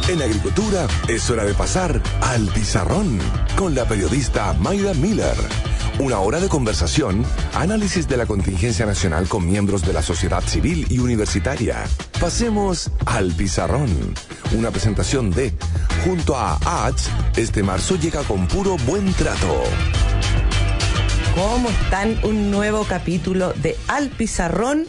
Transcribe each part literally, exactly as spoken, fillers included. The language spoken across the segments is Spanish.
En agricultura es hora de pasar al pizarrón con la periodista Mayra Miller. Una hora de conversación, análisis de la contingencia nacional con miembros de la sociedad civil y universitaria. Pasemos al pizarrón. Una presentación de Junto a A H, este marzo llega con puro buen trato. ¿Cómo están? Un nuevo capítulo de Al Pizarrón.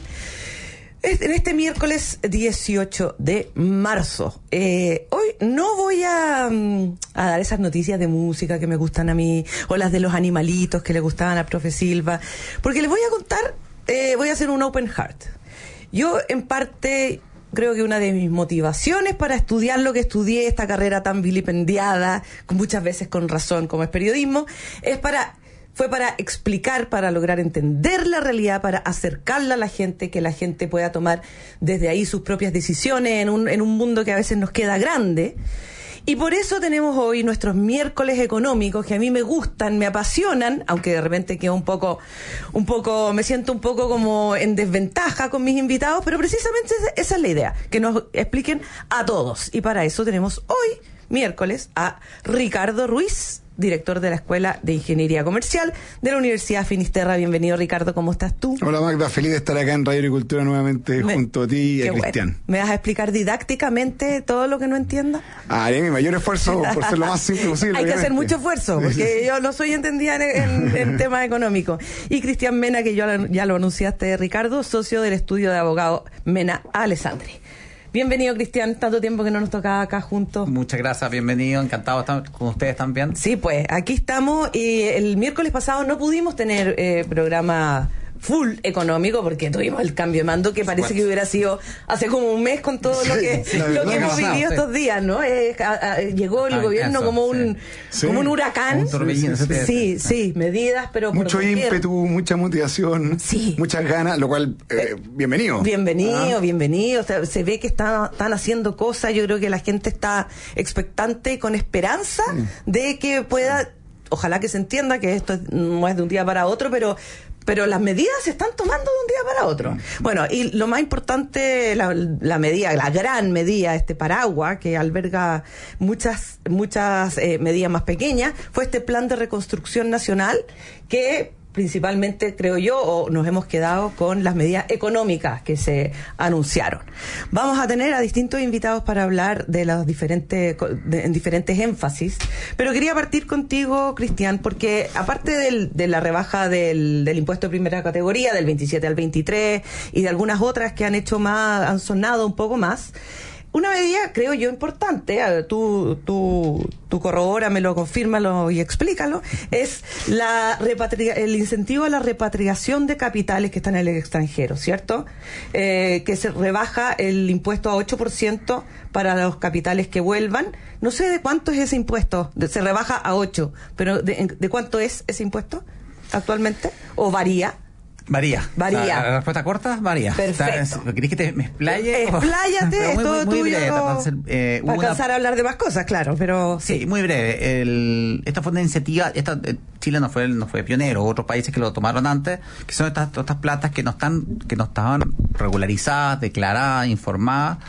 En este miércoles dieciocho de marzo. Eh, hoy no voy a, a dar esas noticias de música que me gustan a mí, o las de los animalitos que le gustaban a profe Silva, porque les voy a contar, eh, voy a hacer un open heart. Yo, en parte, creo que una de mis motivaciones para estudiar lo que estudié, esta carrera tan vilipendiada, muchas veces con razón, como es periodismo, es para... fue para explicar, para lograr entender la realidad, para acercarla a la gente, que la gente pueda tomar desde ahí sus propias decisiones en un, en un mundo que a veces nos queda grande. Y por eso tenemos hoy nuestros miércoles económicos, que a mí me gustan, me apasionan, aunque de repente quedo un poco, un poco, me siento un poco como en desventaja con mis invitados, pero precisamente esa es la idea, que nos expliquen a todos. Y para eso tenemos hoy, miércoles, a Ricardo Ruiz, director de la Escuela de Ingeniería Comercial de la Universidad Finisterra. Bienvenido, Ricardo, ¿cómo estás tú? Hola, Magda, feliz de estar acá en Radio Agricultura nuevamente me, junto a ti y a Cristian. Bueno. ¿Me vas a explicar didácticamente todo lo que no entienda? Haré mi mayor esfuerzo por ser lo más simple posible. Hay obviamente. que hacer mucho esfuerzo, porque sí, sí, sí. yo no soy entendida en, en, en temas económicos. Y Cristian Mena, que yo ya lo anunciaste, Ricardo, socio del estudio de abogado Mena Alessandri. Bienvenido, Cristian, tanto tiempo que no nos tocaba acá juntos. Muchas gracias, bienvenido, encantado de estar con ustedes también. Sí, pues, aquí estamos, y el miércoles pasado no pudimos tener eh, programa full económico porque tuvimos el cambio de mando que parece que hubiera sido hace como un mes con todo lo que sí, lo que hemos vivido sí. estos días, ¿no? Eh, a, a, llegó el ah, gobierno eso, como un sí. como un huracán. Un torbellino, sí, sí, sí, medidas, pero mucho por ímpetu, mucha motivación, sí. muchas ganas, lo cual eh, bienvenido. Bienvenido, ah. bienvenido. O sea, se ve que están, están haciendo cosas. Yo creo que la gente está expectante y con esperanza sí. de que pueda, ojalá que se entienda que esto no es de un día para otro, pero pero las medidas se están tomando de un día para otro. Bueno, y lo más importante, la, la medida, la gran medida, este paraguas, que alberga muchas, muchas eh, medidas más pequeñas, fue este plan de reconstrucción nacional que principalmente, creo yo, o nos hemos quedado con las medidas económicas que se anunciaron. Vamos a tener a distintos invitados para hablar de los diferentes, de, en diferentes énfasis, pero quería partir contigo, Cristian, porque aparte del, de la rebaja del, del impuesto de primera categoría, del veintisiete al veintitrés, y de algunas otras que han hecho más, han sonado un poco más, una medida, creo yo, importante, tú, tú, tú corrobóramelo, confírmalo y explícalo, es la repatria, el incentivo a la repatriación de capitales que están en el extranjero, ¿cierto? Eh, que se rebaja el impuesto a ocho por ciento para los capitales que vuelvan. No sé de cuánto es ese impuesto, se rebaja a ocho, pero ¿de, de cuánto es ese impuesto actualmente? ¿O varía? Varía. Varía. La, la respuesta corta, varía. Perfecto. ¿Querés que te me explaye? Expláyate, es todo tuyo. Breve, para hacer, eh, para alcanzar una... a hablar de más cosas, claro, pero... Sí, sí muy breve. El, esta fue una iniciativa, esta, Chile no fue no fue pionero, otros países que lo tomaron antes, que son estas, estas platas que no están que no estaban regularizadas, declaradas, informadas,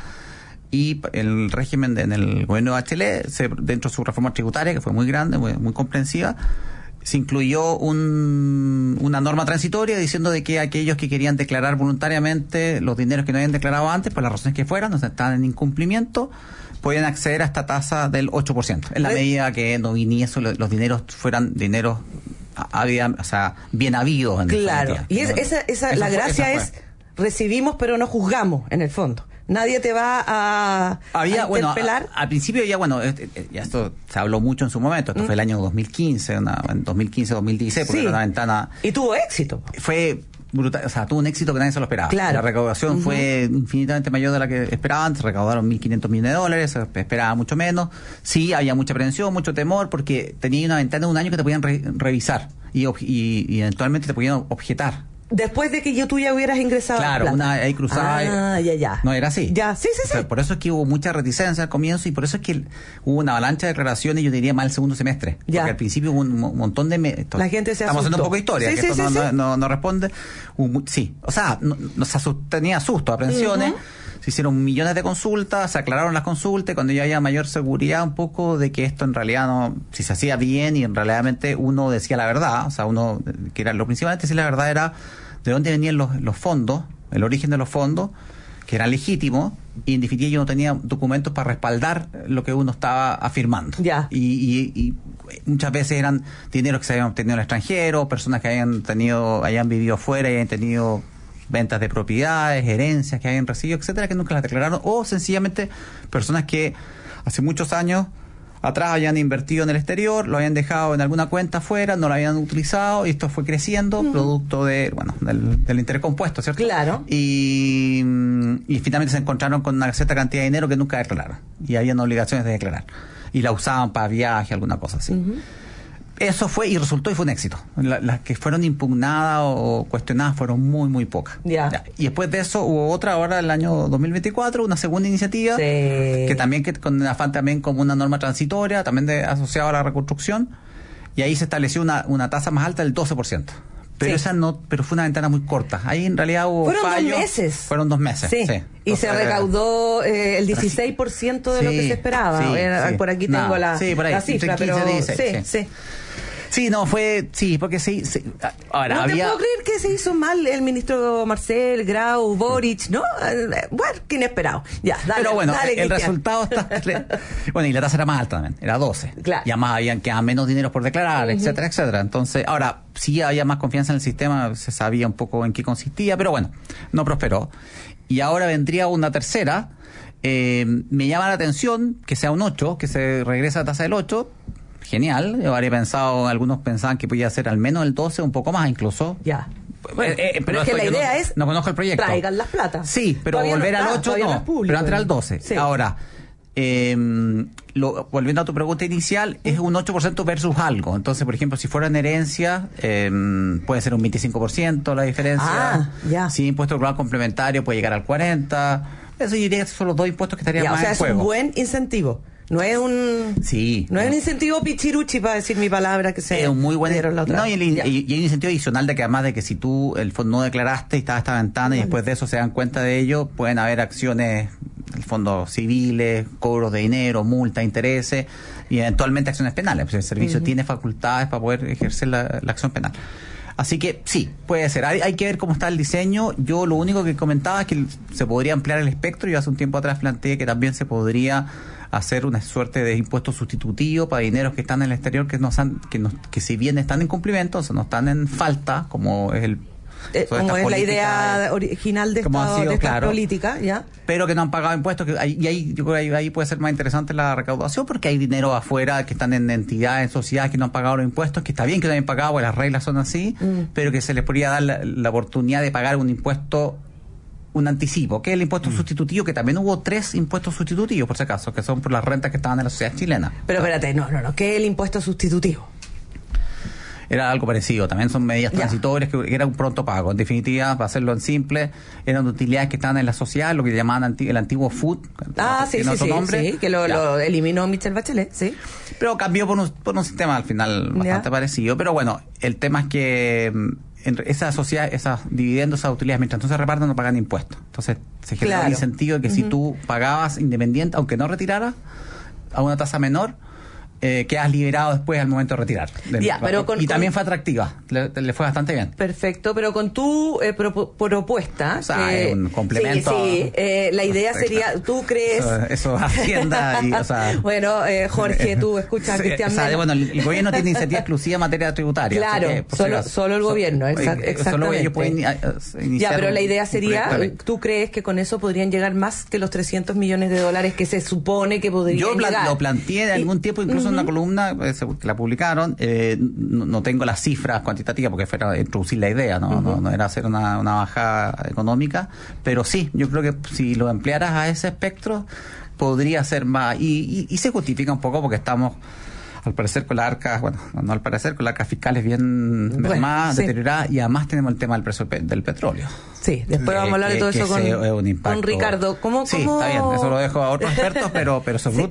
y el régimen de, en el gobierno de Bachelet, se, dentro de su reforma tributaria, que fue muy grande, muy, muy comprensiva, se incluyó un, una norma transitoria diciendo de que aquellos que querían declarar voluntariamente los dineros que no habían declarado antes, por las razones que fueran, o sea, estaban en incumplimiento, podían acceder a esta tasa del ocho por ciento, en la medida que no viniese los dineros fueran dineros había, o sea, bien habidos. En claro, y es, esa, esa, la fue, gracia esa es recibimos pero no juzgamos, en el fondo. Nadie te va a, había, a interpelar. Bueno, a, al principio ya, bueno, ya esto se habló mucho en su momento. Esto mm. fue el año dos mil quince, una, en dos mil quince dos mil dieciséis, porque sí. era una ventana... Y tuvo éxito. Fue brutal, o sea, tuvo un éxito que nadie se lo esperaba. Claro. La recaudación uh-huh. fue infinitamente mayor de la que esperaban. Se recaudaron mil quinientos millones de dólares, se esperaba mucho menos. Sí, había mucha prevención, mucho temor, porque tenía una ventana de un año que te podían re- revisar y, y, y eventualmente te podían objetar. Después de que yo tú ya hubieras ingresado. Claro, plata. una ahí cruzada. Ah, ya, ya. No era así. Ya, sí, sí, o sea, sí. Por eso es que hubo mucha reticencia al comienzo y por eso es que hubo una avalancha de declaraciones, yo diría, más el segundo semestre. Ya. Porque al principio hubo un mo- montón de... Me- esto, La gente se estamos asustó. haciendo un poco de historia, sí, que sí, esto sí, no, sí. no, no, no responde. Hubo mu- sí, o sea, no, no se asust- tenía susto, aprensiones. Uh-huh. se hicieron millones de consultas, se aclararon las consultas, y cuando ya había mayor seguridad un poco de que esto en realidad no, si se hacía bien y en realmente uno decía la verdad, o sea, uno, que era lo principalmente decir la verdad era de dónde venían los, los fondos, el origen de los fondos, que eran legítimos, y en definitiva yo no tenía documentos para respaldar lo que uno estaba afirmando. Ya. Y, y, y muchas veces eran dineros que se habían obtenido en el extranjero, personas que habían tenido, hayan vivido fuera y hayan tenido ventas de propiedades, herencias que hayan recibido, etcétera, que nunca las declararon, o sencillamente personas que hace muchos años atrás habían invertido en el exterior, lo habían dejado en alguna cuenta afuera, no lo habían utilizado, y esto fue creciendo, uh-huh. producto de, bueno, del, del interés compuesto, ¿cierto? Claro. Y, y finalmente se encontraron con una cierta cantidad de dinero que nunca declararon, y habían obligaciones de declarar, y la usaban para viaje, alguna cosa así. Uh-huh. Eso fue, y resultó, y fue un éxito. La, las que fueron impugnadas o cuestionadas fueron muy, muy pocas. Yeah. Ya. Y después de eso hubo otra, ahora el año dos mil veinticuatro, una segunda iniciativa, sí. que también, que con afán también como una norma transitoria, también de, asociada a la reconstrucción, y ahí se estableció una, una tasa más alta del doce por ciento. Pero sí. esa no, pero fue una ventana muy corta. Ahí en realidad hubo Fueron fallo. dos meses. Fueron dos meses. Sí. sí. Y Entonces, se recaudó eh, el dieciséis por ciento de sí, lo que se esperaba. Sí, Era, sí. por aquí Nada. tengo la, sí, por ahí, la cifra, quince, pero dieciséis, sí, sí. sí. Sí, no, fue, sí, porque sí, sí. Ahora, no había... te puedo creer que se hizo mal el ministro Marcel, Grau, Boric, ¿no? Bueno, qué inesperado. Ya, dale. Pero bueno, dale, el Cristian. Resultado está... Bueno, y la tasa era más alta también, era doce. Claro. Y además habían quedado menos dinero por declarar, uh-huh. etcétera, etcétera. Entonces, ahora, sí había más confianza en el sistema, se sabía un poco en qué consistía, pero bueno, no prosperó. Y ahora vendría una tercera. Eh, me llama la atención que sea un ocho, que se regresa a tasa del ocho. Genial, yo habría pensado, algunos pensaban que podía ser al menos el doce, un poco más incluso. Ya. Bueno, eh, eh, pero es que la idea no, es no conozco el proyecto. Traigan las plata. Sí, pero todavía volver no está, al ocho no, no público, pero antes al doce. Sí. Ahora, eh, lo, volviendo a tu pregunta inicial, es un ocho por ciento versus algo. Entonces, por ejemplo, si fuera en herencia, eh, puede ser un veinticinco por ciento la diferencia. Ah, ya. Si impuesto global complementario puede llegar al cuarenta por ciento. Eso yo diría que son los dos impuestos que estarían ya, más o sea, en juego. Es un buen incentivo. No es un sí, no es un incentivo pichiruchi, para decir mi palabra, que se es un muy buen la otra. No, y, el, y, y hay un incentivo adicional de que además de que si tú el fondo no declaraste y estaba esta ventana, y después de eso se dan cuenta de ello, pueden haber acciones, el fondo civiles, cobros de dinero, multa, intereses y eventualmente acciones penales, pues el servicio uh-huh. tiene facultades para poder ejercer la, la acción penal. Así que sí, puede ser. Hay, hay que ver cómo está el diseño. Yo lo único que comentaba es que se podría ampliar el espectro. Yo hace un tiempo atrás planteé que también se podría hacer una suerte de impuesto sustitutivo para dineros que están en el exterior, que no están, que, no, que si bien están en cumplimiento, o sea, no están en falta, como es el Eh, como es la idea original de, estado, sido, de esta claro, política, ¿ya? Pero que no han pagado impuestos, que hay, y ahí yo creo que ahí, ahí puede ser más interesante la recaudación, porque hay dinero afuera que están en entidades, en sociedades que no han pagado los impuestos, que está bien que no hayan pagado, porque las reglas son así, mm. pero que se les podría dar la, la oportunidad de pagar un impuesto, un anticipo, que es el impuesto mm. sustitutivo, que también hubo tres impuestos sustitutivos, por si acaso, que son por las rentas que estaban en la sociedad chilena. Pero espérate, no, no, no, ¿qué es el impuesto sustitutivo? Era algo parecido, también son medidas transitorias, que era un pronto pago. En definitiva, para hacerlo en simple, eran utilidades que estaban en la sociedad, lo que llamaban anti- el antiguo F U D. Ah, sí, sí, sí, nombre. sí, que lo, lo eliminó Michelle Bachelet, sí. Pero cambió por un, por un sistema al final bastante ya. parecido. Pero bueno, el tema es que en esa sociedad, esas dividendos, esas utilidades, mientras no se reparten, no pagan impuestos. Entonces, se genera claro. el incentivo de que uh-huh. si tú pagabas independiente, aunque no retiraras, a una tasa menor, Eh, quedas liberado después al momento de retirar. Del, ya, pero con, y con, también fue atractiva, le, le fue bastante bien. Perfecto, pero con tu eh, pro, propuesta, o sea, eh, un complemento. Sí, sí eh, la idea sería, ¿tú crees? Eso, eso Hacienda y, o sea, bueno, eh, Jorge, tú escuchas a Cristian. O sea, bueno, el, el gobierno tiene iniciativa exclusiva en materia tributaria. Claro, que, solo, si solo el gobierno, so, exa- exactamente. Solo ellos pueden iniciar. Ya, pero la idea sería, ¿tú crees que con eso podrían llegar más que los trescientos millones de dólares que se supone que podrían Yo llegar? Yo lo planteé de algún tiempo, incluso uh-huh. en una columna que la publicaron, eh, no, no tengo las cifras cuantitativas porque fuera introducir la idea, no, uh-huh. no, no era hacer una, una bajada económica, pero sí, yo creo que si lo emplearas a ese espectro podría ser más, y, y, y se justifica un poco porque estamos al parecer con las arcas, bueno, no al parecer con las arcas fiscales bien bueno, más sí. deterioradas, y además tenemos el tema del precio del petróleo. Sí, después vamos a hablar que, de todo eso con, un con Ricardo. ¿Cómo, sí, cómo? está bien, eso lo dejo a otros expertos, pero, pero eso es brutal. Sí.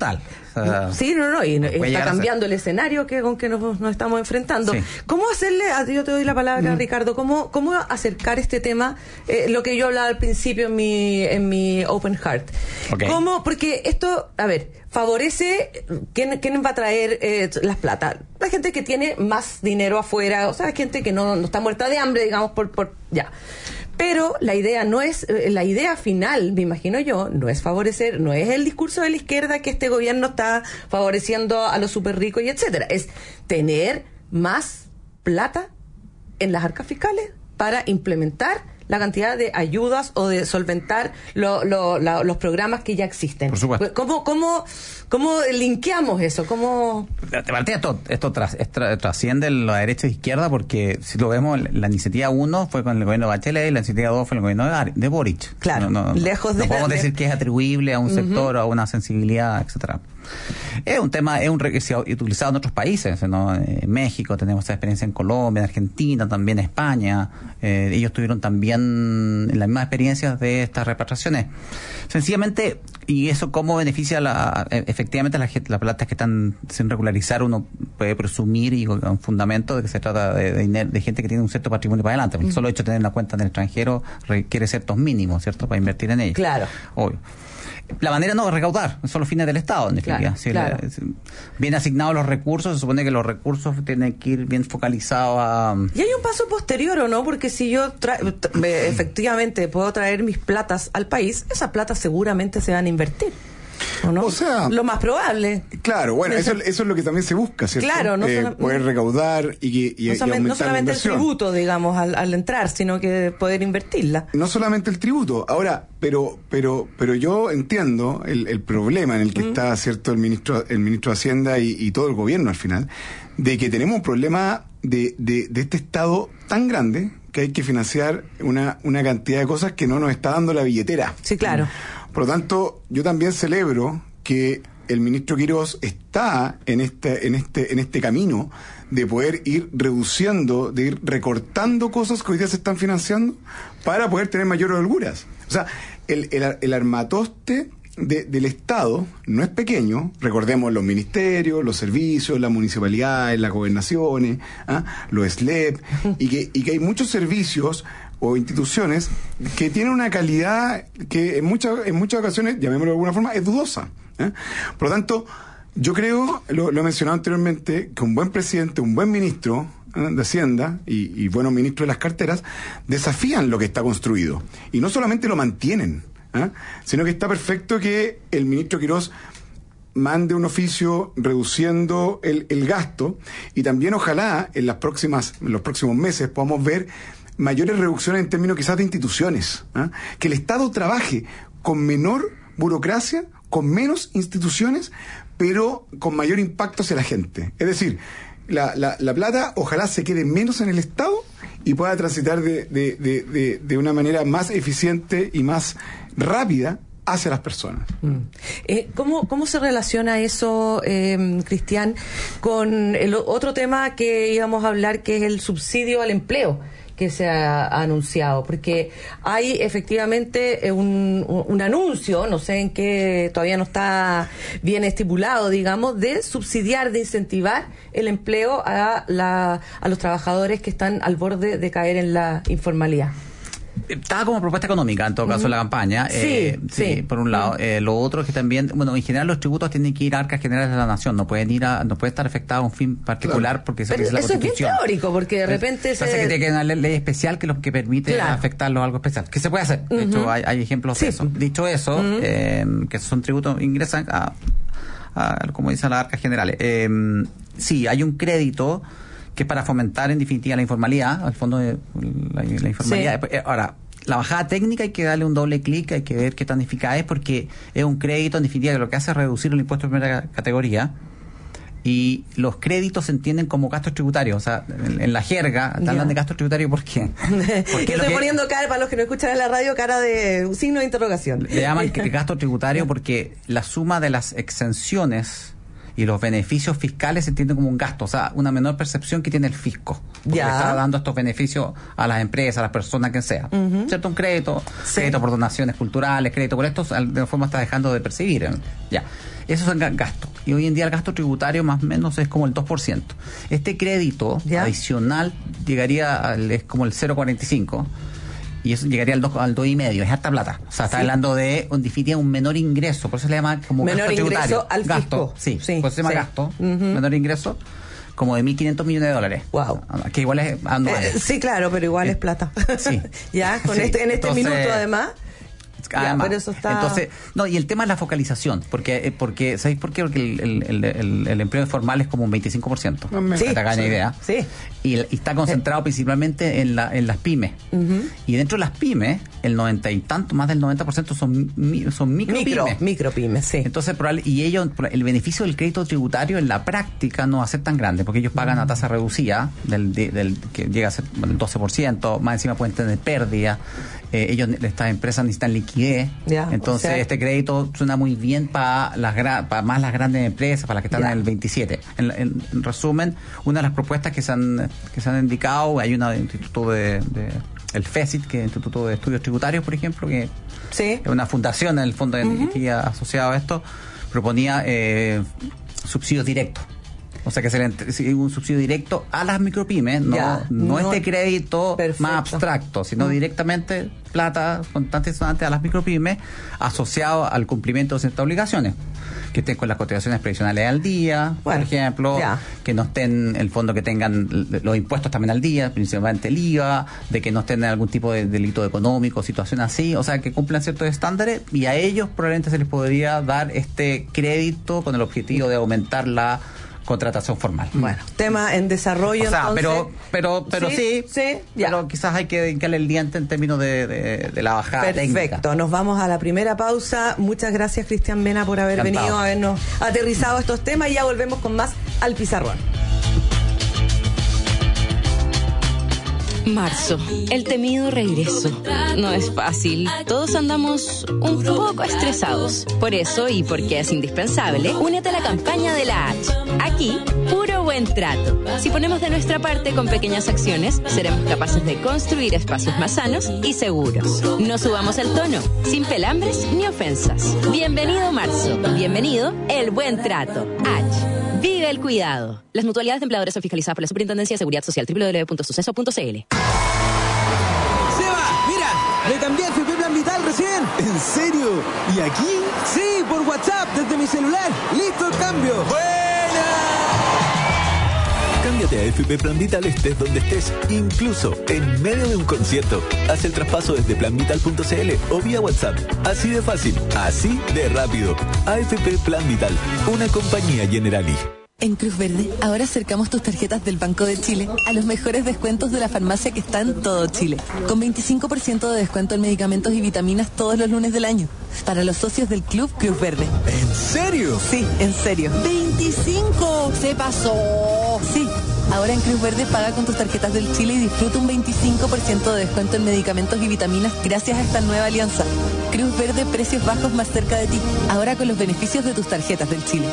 O sea, sí, no, no, y está cambiando el escenario que con que nos, nos estamos enfrentando. Sí. ¿Cómo hacerle, yo te doy la palabra, mm. Ricardo, cómo, cómo acercar este tema, eh, lo que yo hablaba al principio en mi, en mi Open Heart? Okay. ¿Cómo? Porque esto, a ver, favorece, ¿quién, quién va a traer eh, las plata? La gente que tiene más dinero afuera, o sea, la gente que no, no está muerta de hambre, digamos, por, por ya. Pero la idea no es, la idea final, me imagino yo, no es favorecer, no es el discurso de la izquierda que este gobierno está favoreciendo a los súper ricos y etcétera. Es tener más plata en las arcas fiscales para implementar la cantidad de ayudas o de solventar lo, lo, la, los programas que ya existen. Por supuesto. ¿Cómo, cómo, cómo linkeamos eso? ¿Cómo? Esto, esto tras, tra, trasciende la derecha e izquierda, porque si lo vemos, la iniciativa uno fue con el gobierno de Bachelet y la iniciativa dos fue el gobierno de, de Boric. Claro, no, no, lejos de... No podemos decir que es atribuible a un uh-huh. sector o a una sensibilidad, etcétera. Es un tema, es un que se ha utilizado en otros países, ¿no? En México tenemos esa experiencia, en Colombia, en Argentina, también en España. Eh, ellos tuvieron también las mismas experiencias de estas repatriaciones. Sencillamente, y eso cómo beneficia la, efectivamente las la plata que están sin regularizar, uno puede presumir y con fundamento de que se trata de, de, de gente que tiene un cierto patrimonio para adelante, porque mm. el solo hecho de tener una cuenta en el extranjero requiere ciertos mínimos, ¿cierto?, para invertir en ella. Claro. Obvio. La manera no es recaudar, son los fines del Estado, en definitiva. Claro, si claro. le, bien asignados los recursos, se supone que los recursos tienen que ir bien focalizados a... Y hay un paso posterior, ¿o no? Porque si yo tra- tra- efectivamente puedo traer mis platas al país, esas platas seguramente se van a invertir. ¿O no? O sea, lo más probable. Claro, bueno, eso, eso es lo que también se busca, ¿cierto? Claro, no eh, solo, poder recaudar y, y, no, y aumentar no solamente la el tributo, digamos, al, al entrar, sino que poder invertirla. No solamente el tributo. Ahora, pero pero pero yo entiendo el, el problema en el que mm. está, ¿cierto?, el ministro el ministro de Hacienda y, y todo el gobierno al final, de que tenemos un problema de, de, de este Estado tan grande que hay que financiar una, una cantidad de cosas que no nos está dando la billetera. Sí, claro. Por lo tanto, yo también celebro que el ministro Quirós está en este, en este, en este camino de poder ir reduciendo, de ir recortando cosas que hoy día se están financiando para poder tener mayores holguras. O sea, el, el, el armatoste de, del Estado no es pequeño. Recordemos los ministerios, los servicios, las municipalidades, las gobernaciones, ¿ah? los S L E P, y que, y que hay muchos servicios o instituciones que tienen una calidad que en muchas en muchas ocasiones, llamémoslo de alguna forma, es dudosa, ¿eh? Por lo tanto, yo creo, lo, lo he mencionado anteriormente, que un buen presidente, un buen ministro ¿eh? de Hacienda y, y buenos ministros de las carteras desafían lo que está construido y no solamente lo mantienen, ¿eh? sino que está perfecto que el ministro Quirós mande un oficio reduciendo el, el gasto, y también ojalá en las próximas en los próximos meses podamos ver mayores reducciones en términos quizás de instituciones, ¿eh? que el Estado trabaje con menor burocracia, con menos instituciones, pero con mayor impacto hacia la gente. Es decir, la, la, la plata ojalá se quede menos en el Estado y pueda transitar de, de, de, de, de una manera más eficiente y más rápida hacia las personas. Mm. Eh, ¿cómo, ¿Cómo se relaciona eso, eh, Cristian, con el otro tema que íbamos a hablar, que es el subsidio al empleo que se ha anunciado? Porque hay efectivamente un, un anuncio, no sé en qué, todavía no está bien estipulado, digamos, de subsidiar, de incentivar el empleo a, la, a los trabajadores que están al borde de caer en la informalidad. Estaba como propuesta económica, en todo caso, uh-huh. la campaña. Sí, eh, sí, sí. Por un lado. Uh-huh. Eh, lo otro es que también, bueno, en general los tributos tienen que ir a arcas generales de la nación, no pueden ir a, no puede estar afectado a un fin particular, claro. porque eso Pero es la eso Constitución. Es bien teórico, porque de repente se... se... que tiene que haber una ley especial que lo que permite claro. afectarlo a algo especial. ¿Qué se puede hacer? De uh-huh. hecho, hay, hay ejemplos sí. de eso. Dicho eso, uh-huh. eh, que son tributos, ingresan a, a, como dicen las arcas generales. Eh, sí, hay un crédito que es para fomentar, en definitiva, la informalidad, al fondo de la, la informalidad. Sí. Ahora, la bajada técnica hay que darle un doble clic, hay que ver qué tan eficaz es, porque es un crédito, en definitiva, que lo que hace es reducir el impuesto de primera categoría, y los créditos se entienden como gastos tributarios. O sea, en, en la jerga, te hablan de gastos tributarios, ¿por qué? Porque estoy que, poniendo cara, para los que no escuchan en la radio, cara de un signo de interrogación. Le llaman gasto tributario porque la suma de las exenciones y los beneficios fiscales se entienden como un gasto, o sea, una menor percepción que tiene el fisco. Porque Ya. está dando estos beneficios a las empresas, a las personas, quien sea. Ujú. ¿Cierto? Un crédito, Sí. crédito por donaciones culturales, crédito por esto, de alguna forma está dejando de percibir. ¿eh? Ya. Esos son ga- gastos. Y hoy en día el gasto tributario más o menos es como el dos por ciento. Este crédito Ya. adicional llegaría al, es como el cero coma cuarenta y cinco. Y eso llegaría al dos, al dos y medio, es harta plata. O sea, está Sí. hablando de un definitiva un menor ingreso, por eso se le llama como Menor gasto ingreso tributario. al gasto, fisco. sí, Sí, por eso se llama sí. gasto, Ujú. menor ingreso, como de mil quinientos millones de dólares. Wow. Que igual es anual. Eh, sí, claro, pero igual Eh, es plata. sí. ya, con Sí. este, en este Entonces, minuto además. Ya, Además, pero eso está... entonces, no, y el tema es la focalización, porque, eh, porque ¿sabéis por qué? Porque el, el, el, el, el empleo informal es como un veinticinco por ciento, No me- Sí, para que te hagan sí, idea. sí. Y, el- y está concentrado principalmente en, la, en las pymes. Ujú. Y dentro de las pymes, el noventa y tanto, más del noventa por ciento son, mi- son micro, Micro, pymes. micro pymes, sí. Entonces, probable- y ellos, el beneficio del crédito tributario en la práctica no va a ser tan grande, porque ellos pagan a tasa reducida, del, de- del que llega a ser bueno, el doce por ciento, más encima pueden tener pérdida, eh, ellos, estas empresas necesitan liquidez, Ya, entonces o sea- este crédito suena muy bien para las gra- para más las grandes empresas, para las que están Ya. en el veintisiete. En, en- en resumen, una de las propuestas que se han, que se han indicado, hay una del Instituto de, de el FESIT, que es el Instituto de Estudios Tributarios, por ejemplo, que Sí. es una fundación en el fondo uh-huh. que asociado a esto, proponía eh, subsidios directos. O sea, que se le entre- un subsidio directo a las micropymes, no, Ya, no, no- este crédito Perfecto. más abstracto, sino Mm. directamente plata contante y sonante a las micropymes asociado al cumplimiento de ciertas obligaciones. Que estén con las cotizaciones previsionales al día, Bueno, por ejemplo, ya. que no estén, el fondo que tengan l- los impuestos también al día, principalmente el I V A, de que no estén en algún tipo de delito económico, situación así, o sea, que cumplan ciertos estándares y a ellos probablemente se les podría dar este crédito con el objetivo de aumentar la contratación formal. Bueno, tema en desarrollo. O sea, entonces. pero, pero, pero sí, Sí, sí, ya. pero quizás hay que dedicarle el diente en términos de, de, de la bajada Perfecto, técnica. nos vamos a la primera pausa. Muchas gracias, Cristian Mena, por haber Encantado. venido a habernos aterrizado estos temas y ya volvemos con más al Pizarrón. Marzo, el temido regreso. No es fácil, todos andamos un poco estresados. Por eso, y porque es indispensable, únete a la campaña de la H. Aquí, puro buen trato. Si ponemos de nuestra parte con pequeñas acciones, seremos capaces de construir espacios más sanos y seguros. No subamos el tono, sin pelambres ni ofensas. Bienvenido marzo, bienvenido el buen trato. H. Vive el cuidado. Las mutualidades de empleadores son fiscalizadas por la Superintendencia de Seguridad Social, doble u doble u doble u punto suceso punto c l. ¡Seba! ¡Mira! ¡Me cambié a F P Plan Vital recién! ¿En serio? ¿Y aquí? Sí, por WhatsApp, desde mi celular. ¡Listo el cambio! ¡Buena! Cámbiate a F P Plan Vital estés donde estés, incluso en medio de un concierto. Haz el traspaso desde plan vital punto c l o vía WhatsApp. Así de fácil, así de rápido. A F P Plan Vital, una compañía Generali. En Cruz Verde, ahora acercamos tus tarjetas del Banco de Chile a los mejores descuentos de la farmacia que está en todo Chile. Con veinticinco por ciento de descuento en medicamentos y vitaminas todos los lunes del año. Para los socios del Club Cruz Verde. ¿En serio? Sí, en serio. ¡veinticinco! ¡Se pasó! Sí. Ahora en Cruz Verde paga con tus tarjetas del Chile y disfruta un veinticinco por ciento de descuento en medicamentos y vitaminas gracias a esta nueva alianza. Cruz Verde, precios bajos más cerca de ti. Ahora con los beneficios de tus tarjetas del Chile.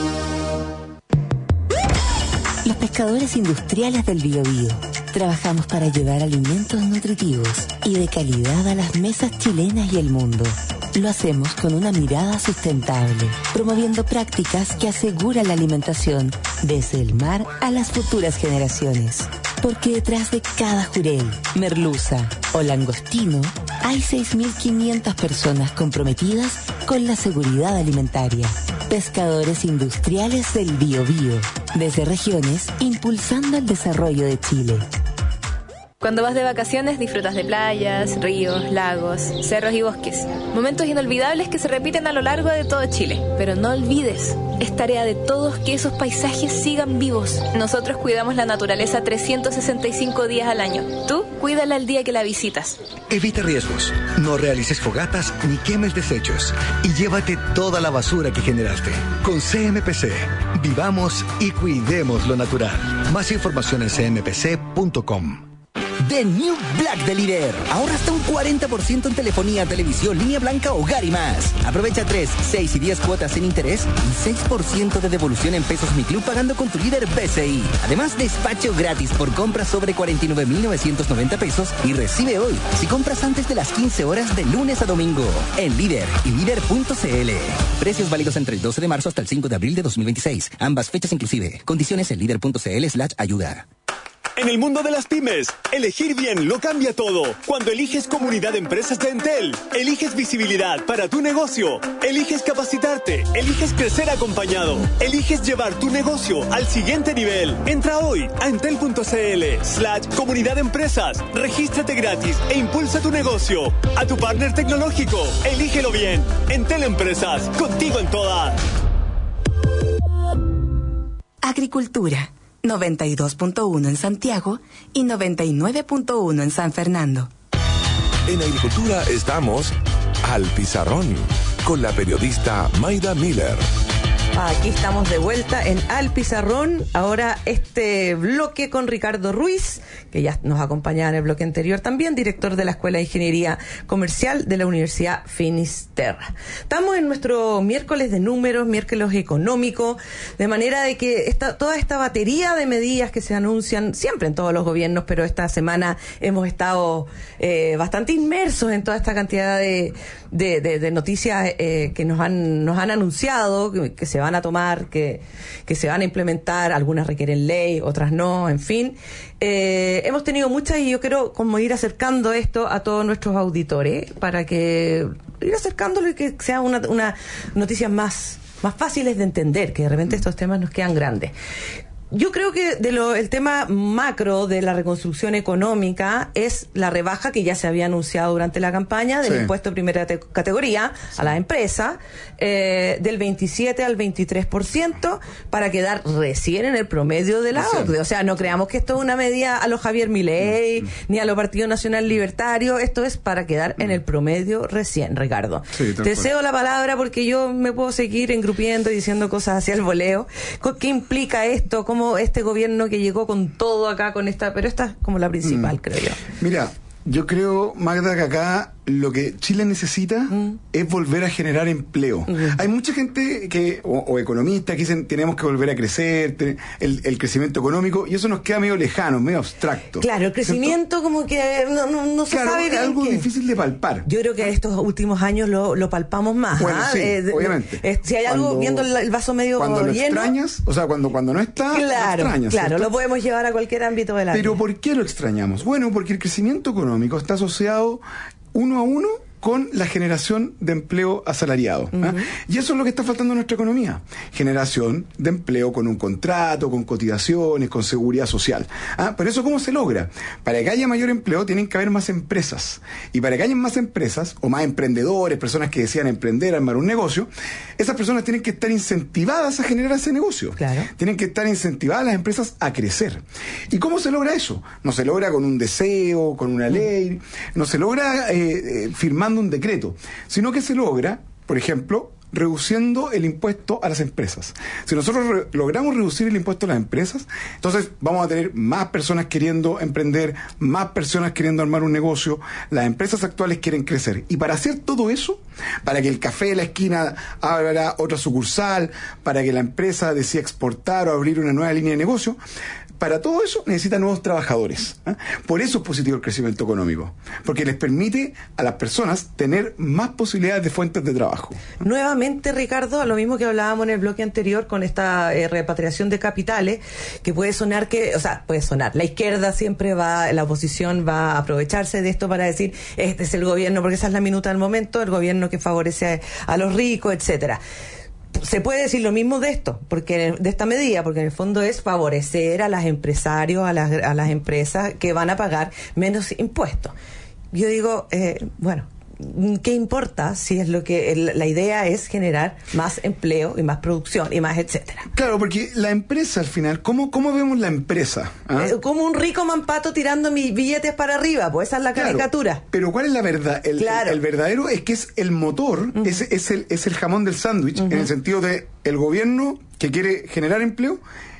Los pescadores industriales del Biobío. Trabajamos para llevar alimentos nutritivos y de calidad a las mesas chilenas y el mundo. Lo hacemos con una mirada sustentable, promoviendo prácticas que aseguran la alimentación desde el mar a las futuras generaciones. Porque detrás de cada jurel, merluza o langostino hay seis mil quinientas personas comprometidas con la seguridad alimentaria. Pescadores industriales del Biobío, desde regiones impulsando el desarrollo de Chile. Cuando vas de vacaciones disfrutas de playas, ríos, lagos, cerros y bosques. Momentos inolvidables que se repiten a lo largo de todo Chile. Pero no olvides, es tarea de todos que esos paisajes sigan vivos. Nosotros cuidamos la naturaleza trescientos sesenta y cinco días al año. Tú, cuídala el día que la visitas. Evita riesgos, no realices fogatas ni quemes desechos y llévate toda la basura que generaste. Con C M P C, vivamos y cuidemos lo natural. Más información en c m p c punto com. The New Black de Líder. Ahorra hasta un cuarenta por ciento en telefonía, televisión, línea blanca, hogar y más. Aprovecha tres, seis y diez cuotas sin interés y seis por ciento de devolución en pesos Mi Club pagando con tu Líder B C I. Además, despacho gratis por compras sobre cuarenta y nueve mil novecientos noventa pesos y recibe hoy si compras antes de las quince horas de lunes a domingo. En Líder y líder punto c l. Precios válidos entre el doce de marzo hasta el cinco de abril de dos mil veintiséis. Ambas fechas inclusive. Condiciones en líder punto c l slash ayuda. En el mundo de las pymes, elegir bien lo cambia todo. Cuando eliges Comunidad de Empresas de Entel, eliges visibilidad para tu negocio, eliges capacitarte, eliges crecer acompañado, eliges llevar tu negocio al siguiente nivel. Entra hoy a entel punto c l slash Comunidad de Empresas, regístrate gratis e impulsa tu negocio. A tu partner tecnológico, elígelo bien. Entel Empresas, contigo en todas. Agricultura. noventa y dos punto uno en Santiago y noventa y nueve punto uno en San Fernando. En Agricultura estamos al Pizarrón con la periodista Mayda Miller. Aquí estamos de vuelta en Al Pizarrón. Ahora este bloque con Ricardo Ruiz, que ya nos acompañaba en el bloque anterior también, director de la Escuela de Ingeniería Comercial de la Universidad Finisterra. Estamos en nuestro miércoles de números, miércoles económico, de manera de que esta, toda esta batería de medidas que se anuncian siempre en todos los gobiernos, pero esta semana hemos estado eh, bastante inmersos en toda esta cantidad de, de, de, de noticias eh, que nos han, nos han anunciado, que, que se van a tomar, que, que se van a implementar, algunas requieren ley, otras no, en fin. Eh, hemos tenido muchas y yo quiero como ir acercando esto a todos nuestros auditores para que ir acercándolo y que sea una, una noticias más, más fáciles de entender, que de repente estos temas nos quedan grandes. Yo creo que de lo, el tema macro de la reconstrucción económica es la rebaja que ya se había anunciado durante la campaña del sí. impuesto de primera te- categoría sí. a la empresa, eh, del veintisiete al veintitrés por ciento para quedar recién en el promedio de la sí. O C D E. O sea, no creamos que esto es una medida a lo Javier Milei mm. ni a lo Partido Nacional Libertario. Esto es para quedar mm. en el promedio recién, Ricardo. Sí, te cedo la palabra porque yo me puedo seguir engrupiendo y diciendo cosas hacia el voleo. ¿Qué implica esto? ¿Cómo este gobierno que llegó con todo acá, con esta, pero esta es como la principal, mm. creo yo? Mira, yo creo, Magda, que acá lo que Chile necesita mm. es volver a generar empleo. Mm. Hay mucha gente que, o, o economistas que dicen tenemos que volver a crecer, te, el, el crecimiento económico, y eso nos queda medio lejano, medio abstracto. Claro, el crecimiento ¿cierto? Como que no, no, no se claro, sabe es algo qué. difícil de palpar. Yo creo que estos últimos años lo, lo palpamos más. Bueno, ¿ah? sí, eh, obviamente. Eh, si hay cuando, algo viendo el, el vaso medio cuando lleno. Cuando lo extrañas, o sea, cuando, cuando no está, claro, lo extrañas. Claro, ¿cierto? lo podemos llevar a cualquier ámbito de la Pero vida. ¿por qué lo extrañamos? Bueno, porque el crecimiento económico está asociado uno a uno con la generación de empleo asalariado. ¿eh? Uh-huh. Y eso es lo que está faltando en nuestra economía. Generación de empleo con un contrato, con cotizaciones, con seguridad social. ¿Ah? Pero eso ¿cómo se logra? Para que haya mayor empleo tienen que haber más empresas. Y para que haya más empresas, o más emprendedores, personas que desean emprender, armar un negocio, esas personas tienen que estar incentivadas a generar ese negocio. Claro. Tienen que estar incentivadas las empresas a crecer. ¿Y cómo se logra eso? No se logra con un deseo, con una ley, no se logra eh, eh, firmando un decreto, sino que se logra, por ejemplo, reduciendo el impuesto a las empresas. Si nosotros re- logramos reducir el impuesto a las empresas, entonces vamos a tener más personas queriendo emprender, más personas queriendo armar un negocio, las empresas actuales quieren crecer. Y para hacer todo eso, para que el café de la esquina abra otra sucursal, para que la empresa decida exportar o abrir una nueva línea de negocio, para todo eso necesita nuevos trabajadores. ¿eh? Por eso es positivo el crecimiento económico, porque les permite a las personas tener más posibilidades de fuentes de trabajo. Nuevamente, Ricardo, lo mismo que hablábamos en el bloque anterior con esta eh, repatriación de capitales, que puede sonar que, o sea, puede sonar, la izquierda siempre va, la oposición va a aprovecharse de esto para decir, este es el gobierno, porque esa es la minuta del momento, el gobierno que favorece a, a los ricos, etcétera. Se puede decir lo mismo de esto, porque de esta medida, porque en el fondo es favorecer a los empresarios, a las, a las empresas que van a pagar menos impuestos. Yo digo, eh, bueno, ¿qué importa si es lo que el, la idea es generar más empleo y más producción y más etcétera? Claro, porque la empresa al final, ¿cómo, cómo vemos la empresa? ¿Ah? Eh, como un rico mampato tirando mis billetes para arriba, pues esa es la caricatura. Claro, pero ¿cuál es la verdad? El, claro. el, el verdadero es que es el motor, uh-huh. es, es, el, es el jamón del sándwich, uh-huh. en el sentido de el gobierno que quiere generar empleo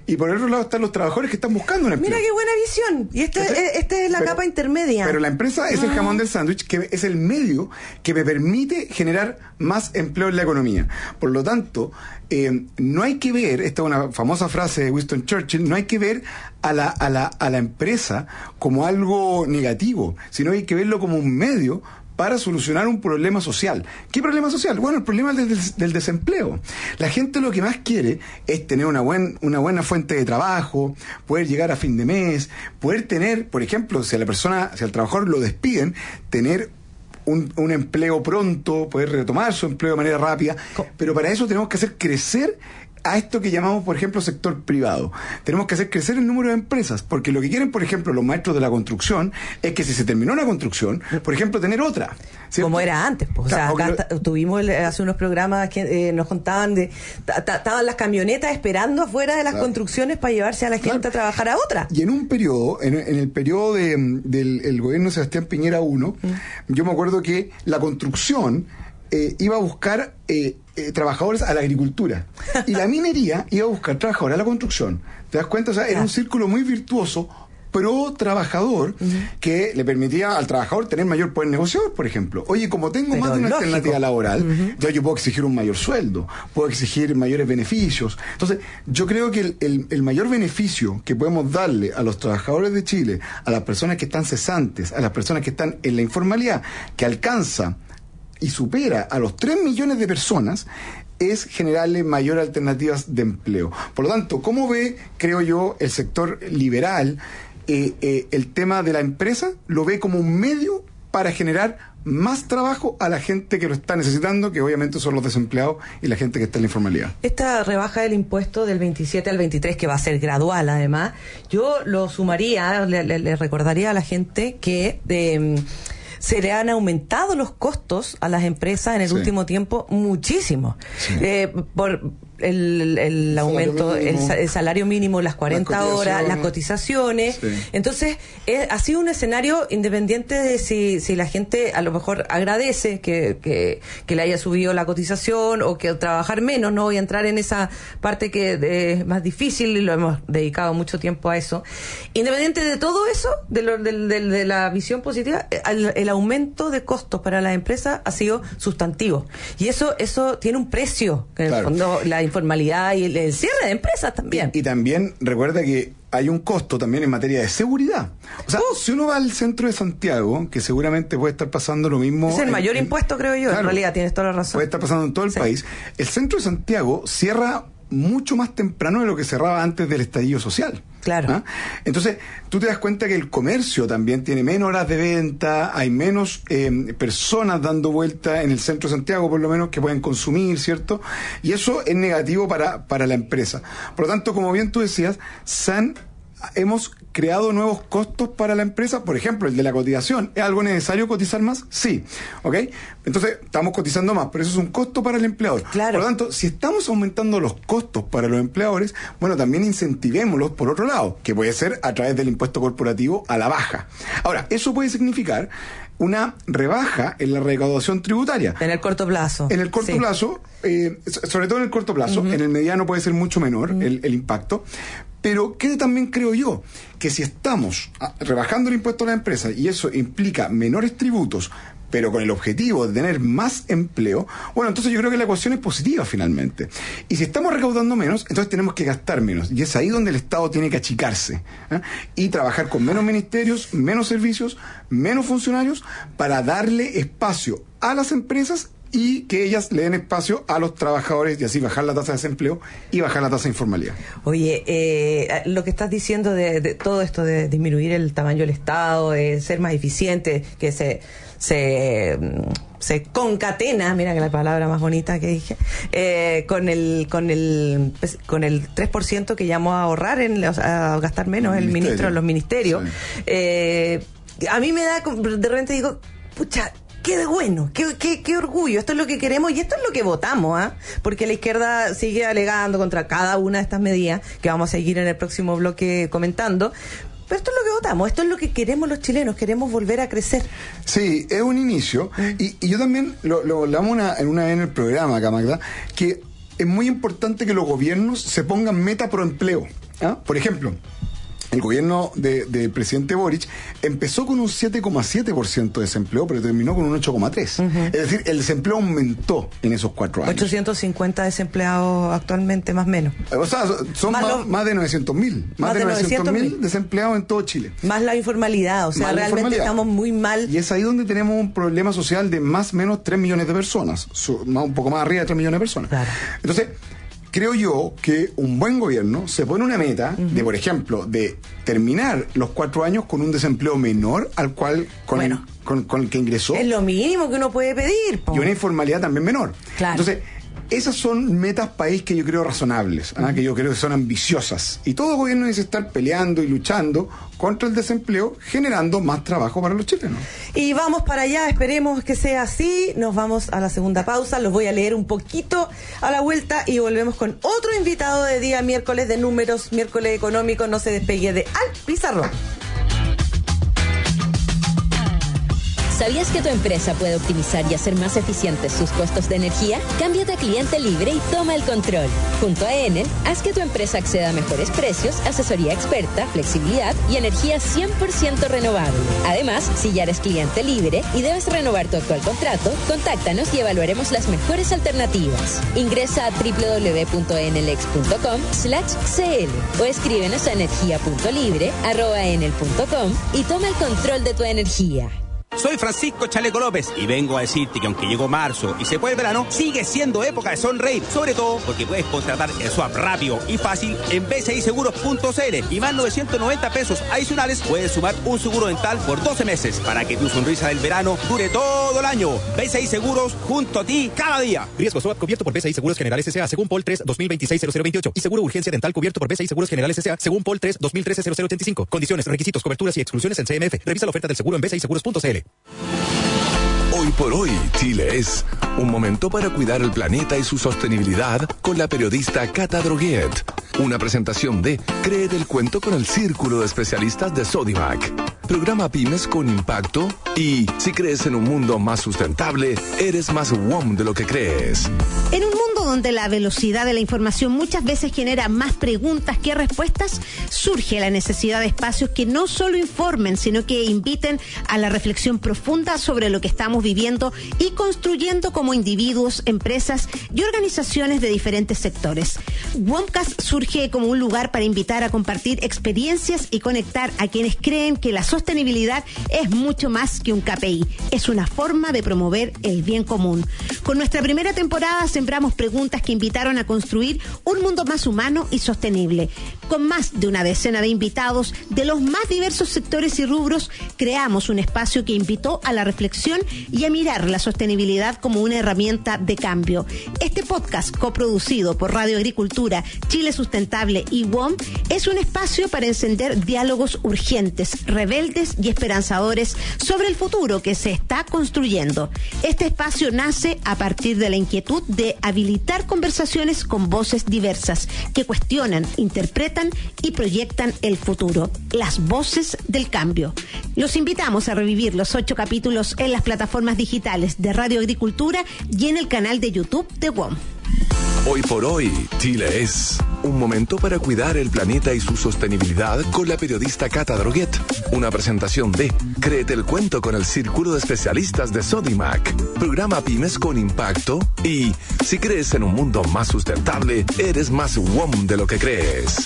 y por el otro lado están los trabajadores que están buscando un empleo. Mira qué buena visión. Y esta este, este es la pero, capa intermedia. Pero la empresa es ah. el jamón del sándwich, que es el medio que me permite generar más empleo en la economía. Por lo tanto, eh, no hay que ver, esta es una famosa frase de Winston Churchill, no hay que ver a la, a la, a la empresa como algo negativo, sino hay que verlo como un medio para solucionar un problema social. ¿Qué problema social? Bueno, el problema del, del desempleo. La gente lo que más quiere es tener una, buen, una buena fuente de trabajo, poder llegar a fin de mes, poder tener, por ejemplo, si a la persona, si al trabajador lo despiden, tener un, un empleo pronto, poder retomar su empleo de manera rápida, pero para eso tenemos que hacer crecer a esto que llamamos, por ejemplo, sector privado. Tenemos que hacer crecer el número de empresas, porque lo que quieren, por ejemplo, los maestros de la construcción es que si se terminó una construcción, por ejemplo, tener otra, ¿cierto? Como era antes, pues. O sea, acá está, tuvimos el, hace unos programas que eh, nos contaban de estaban las camionetas esperando afuera de las claro. construcciones para llevarse a la gente claro. a trabajar a otra. Y en un periodo, en, en el periodo de, del el gobierno de Sebastián Piñera uno, mm. yo me acuerdo que la construcción eh, iba a buscar eh, Eh, trabajadores a la agricultura y la minería iba a buscar trabajadores a la construcción. ¿Te das cuenta? O sea, era un círculo muy virtuoso pro trabajador uh-huh. que le permitía al trabajador tener mayor poder negociador, por ejemplo. Oye, como tengo Pero más de una lógico. alternativa laboral, uh-huh. ya yo puedo exigir un mayor sueldo, puedo exigir mayores beneficios. Entonces, yo creo que el, el, el mayor beneficio que podemos darle a los trabajadores de Chile, a las personas que están cesantes, a las personas que están en la informalidad, que alcanza y supera a los tres millones de personas, es generarle mayores alternativas de empleo. Por lo tanto, ¿cómo ve, creo yo, el sector liberal eh, eh, el tema de la empresa? Lo ve como un medio para generar más trabajo a la gente que lo está necesitando, que obviamente son los desempleados y la gente que está en la informalidad. Esta rebaja del impuesto del veintisiete al veintitrés, que va a ser gradual además, yo lo sumaría, le, le, le recordaría a la gente que de... se le han aumentado los costos a las empresas en el sí. último tiempo muchísimo. Sí. Eh, por el, el aumento, el, el salario mínimo, las cuarenta las horas, las cotizaciones. Sí. Entonces, es, ha sido un escenario independiente de si, si la gente a lo mejor agradece que, que, que le haya subido la cotización o que trabajar menos. No voy a entrar en esa parte que es más difícil y lo hemos dedicado mucho tiempo a eso. Independiente de todo eso, de, lo, de, de, de la visión positiva, el, el aumento de costos para las empresas ha sido sustantivo. Y eso, eso tiene un precio, que claro. en el fondo la informalidad y el, el cierre de empresas también. Y, y también recuerda que hay un costo también en materia de seguridad. O sea, uh, si uno va al centro de Santiago, que seguramente puede estar pasando lo mismo... Es el en, mayor en, impuesto, creo yo, claro, en realidad, tienes toda la razón. Puede estar pasando en todo el sí. país. El centro de Santiago cierra mucho más temprano de lo que cerraba antes del estallido social. Claro. ¿Ah? Entonces, tú te das cuenta que el comercio también tiene menos horas de venta, hay menos eh, personas dando vuelta en el centro de Santiago, por lo menos, que pueden consumir, ¿cierto? Y eso es negativo para, para la empresa. Por lo tanto, como bien tú decías, San... hemos creado nuevos costos para la empresa, por ejemplo, el de la cotización. ¿Es algo necesario cotizar más? Sí. ¿Ok? Entonces, estamos cotizando más, pero eso es un costo para el empleador. Claro. Por lo tanto, si estamos aumentando los costos para los empleadores, bueno, también incentivémoslos por otro lado, que puede ser a través del impuesto corporativo a la baja. Ahora, eso puede significar una rebaja en la recaudación tributaria. En el corto plazo. En el corto sí. plazo, eh, sobre todo en el corto plazo, uh-huh. en el mediano puede ser mucho menor uh-huh. el, el impacto. Pero que también creo yo que si estamos rebajando el impuesto a la empresa y eso implica menores tributos, pero con el objetivo de tener más empleo, bueno, entonces yo creo que la ecuación es positiva finalmente. Y si estamos recaudando menos, entonces tenemos que gastar menos. Y es ahí donde el Estado tiene que achicarse, ¿eh? Y trabajar con menos ministerios, menos servicios, menos funcionarios, para darle espacio a las empresas y que ellas le den espacio a los trabajadores y así bajar la tasa de desempleo y bajar la tasa de informalidad. Oye, eh, lo que estás diciendo de, de todo esto de disminuir el tamaño del Estado, de ser más eficiente, que se se se concatena, mira que la palabra más bonita que dije, eh, con el con el con el tres por ciento que llamó a ahorrar, en, o sea, a gastar menos el, el ministro en los ministerios. Sí. Eh, a mí me da, de repente digo, pucha, qué bueno, qué, qué, qué orgullo, esto es lo que queremos y esto es lo que votamos, ¿ah? ¿eh? Porque la izquierda sigue alegando contra cada una de estas medidas que vamos a seguir en el próximo bloque comentando. Pero esto es lo que votamos, esto es lo que queremos los chilenos, queremos volver a crecer. Sí, es un inicio. Y, y yo también lo, lo hablamos una, en una vez en el programa acá, Magda, que es muy importante que los gobiernos se pongan meta pro empleo. ¿Ah? Por ejemplo, el gobierno del de, de presidente Boric empezó con un siete coma siete por ciento de desempleo, pero terminó con un ocho coma tres por ciento. Uh-huh. Es decir, el desempleo aumentó en esos cuatro años. ochocientos cincuenta desempleados actualmente, más o menos. O sea, son más, más, lo, más de novecientos mil. Más, más de novecientos mil desempleados en todo Chile. Más la informalidad, o sea, más realmente estamos muy mal. Y es ahí donde tenemos un problema social de más o menos tres millones de personas. Un poco más arriba de tres millones de personas. Claro. Entonces, creo yo que un buen gobierno se pone una meta uh-huh. de, por ejemplo, de terminar los cuatro años con un desempleo menor al cual con, bueno, el, con, con el que ingresó. Es lo mínimo que uno puede pedir. Po. Y una informalidad también menor. Claro. Entonces, esas son metas país que yo creo razonables, ¿ah? Que yo creo que son ambiciosas. Y todo gobierno necesita estar peleando y luchando contra el desempleo, generando más trabajo para los chilenos. Y vamos para allá, esperemos que sea así. Nos vamos a la segunda pausa, los voy a leer un poquito a la vuelta y volvemos con otro invitado de día miércoles de números, miércoles económico. No se despegue de Al Pizarrón. ¿Sabías que tu empresa puede optimizar y hacer más eficientes sus costos de energía? Cámbiate a Cliente Libre y toma el control. Junto a Enel, haz que tu empresa acceda a mejores precios, asesoría experta, flexibilidad y energía cien por ciento renovable. Además, si ya eres cliente libre y debes renovar tu actual contrato, contáctanos y evaluaremos las mejores alternativas. Ingresa a doble u doble u doble u punto enelex punto com slash c l o escríbenos a energía punto libre arroba enel punto com y toma el control de tu energía. Soy Francisco Chaleco López y vengo a decirte que aunque llegó marzo y se fue el verano, sigue siendo época de sonreír, sobre todo porque puedes contratar el swap rápido y fácil en b c i seguros punto c l y más novecientos noventa pesos adicionales puedes sumar un seguro dental por doce meses para que tu sonrisa del verano dure todo el año. B C I Seguros, junto a ti cada día. Riesgo swap cubierto por B C I Seguros Generales S A según P O L tres dos mil veintiséis cero cero veintiocho y seguro urgencia dental cubierto por B C I Seguros Generales S A según P O L tres dos mil trece cero cero ochenta y cinco. Condiciones, requisitos, coberturas y exclusiones en C M F. Revisa la oferta del seguro en b c i seguros punto c l. Hoy por hoy, Chile es un momento para cuidar el planeta y su sostenibilidad con la periodista Cata Droguet. Una presentación de Créete el cuento con el Círculo de Especialistas de Sodimac. Programa Pymes con Impacto y si crees en un mundo más sustentable, eres más W O M de lo que crees. En un mundo donde la velocidad de la información muchas veces genera más preguntas que respuestas, surge la necesidad de espacios que no solo informen, sino que inviten a la reflexión profunda sobre lo que estamos viviendo y construyendo como individuos, empresas y organizaciones de diferentes sectores. WOMcast surge como un lugar para invitar a compartir experiencias y conectar a quienes creen que la sostenibilidad es mucho más que un K P I, es una forma de promover el bien común. Con nuestra primera temporada sembramos preguntas que invitaron a construir un mundo más humano y sostenible. Con más de una decena de invitados de los más diversos sectores y rubros, creamos un espacio que invitó a la reflexión y a mirar la sostenibilidad como una herramienta de cambio. Este podcast, coproducido por Radio Agricultura, Chile Sustentable y W O M, es un espacio para encender diálogos urgentes, rebeldes y esperanzadores sobre el futuro que se está construyendo. Este espacio nace a partir de la inquietud de habilitar conversaciones con voces diversas que cuestionan, interpretan y proyectan el futuro. Las voces del cambio. Los invitamos a revivir los ocho capítulos en las plataformas digitales de Radio Agricultura y en el canal de YouTube de W O M. Hoy por hoy, Chile es un momento para cuidar el planeta y su sostenibilidad con la periodista Cata Droguet. Una presentación de Créete el cuento con el Círculo de Especialistas de Sodimac. Programa Pymes con Impacto y si crees en un mundo más sustentable, eres más W O M de lo que crees.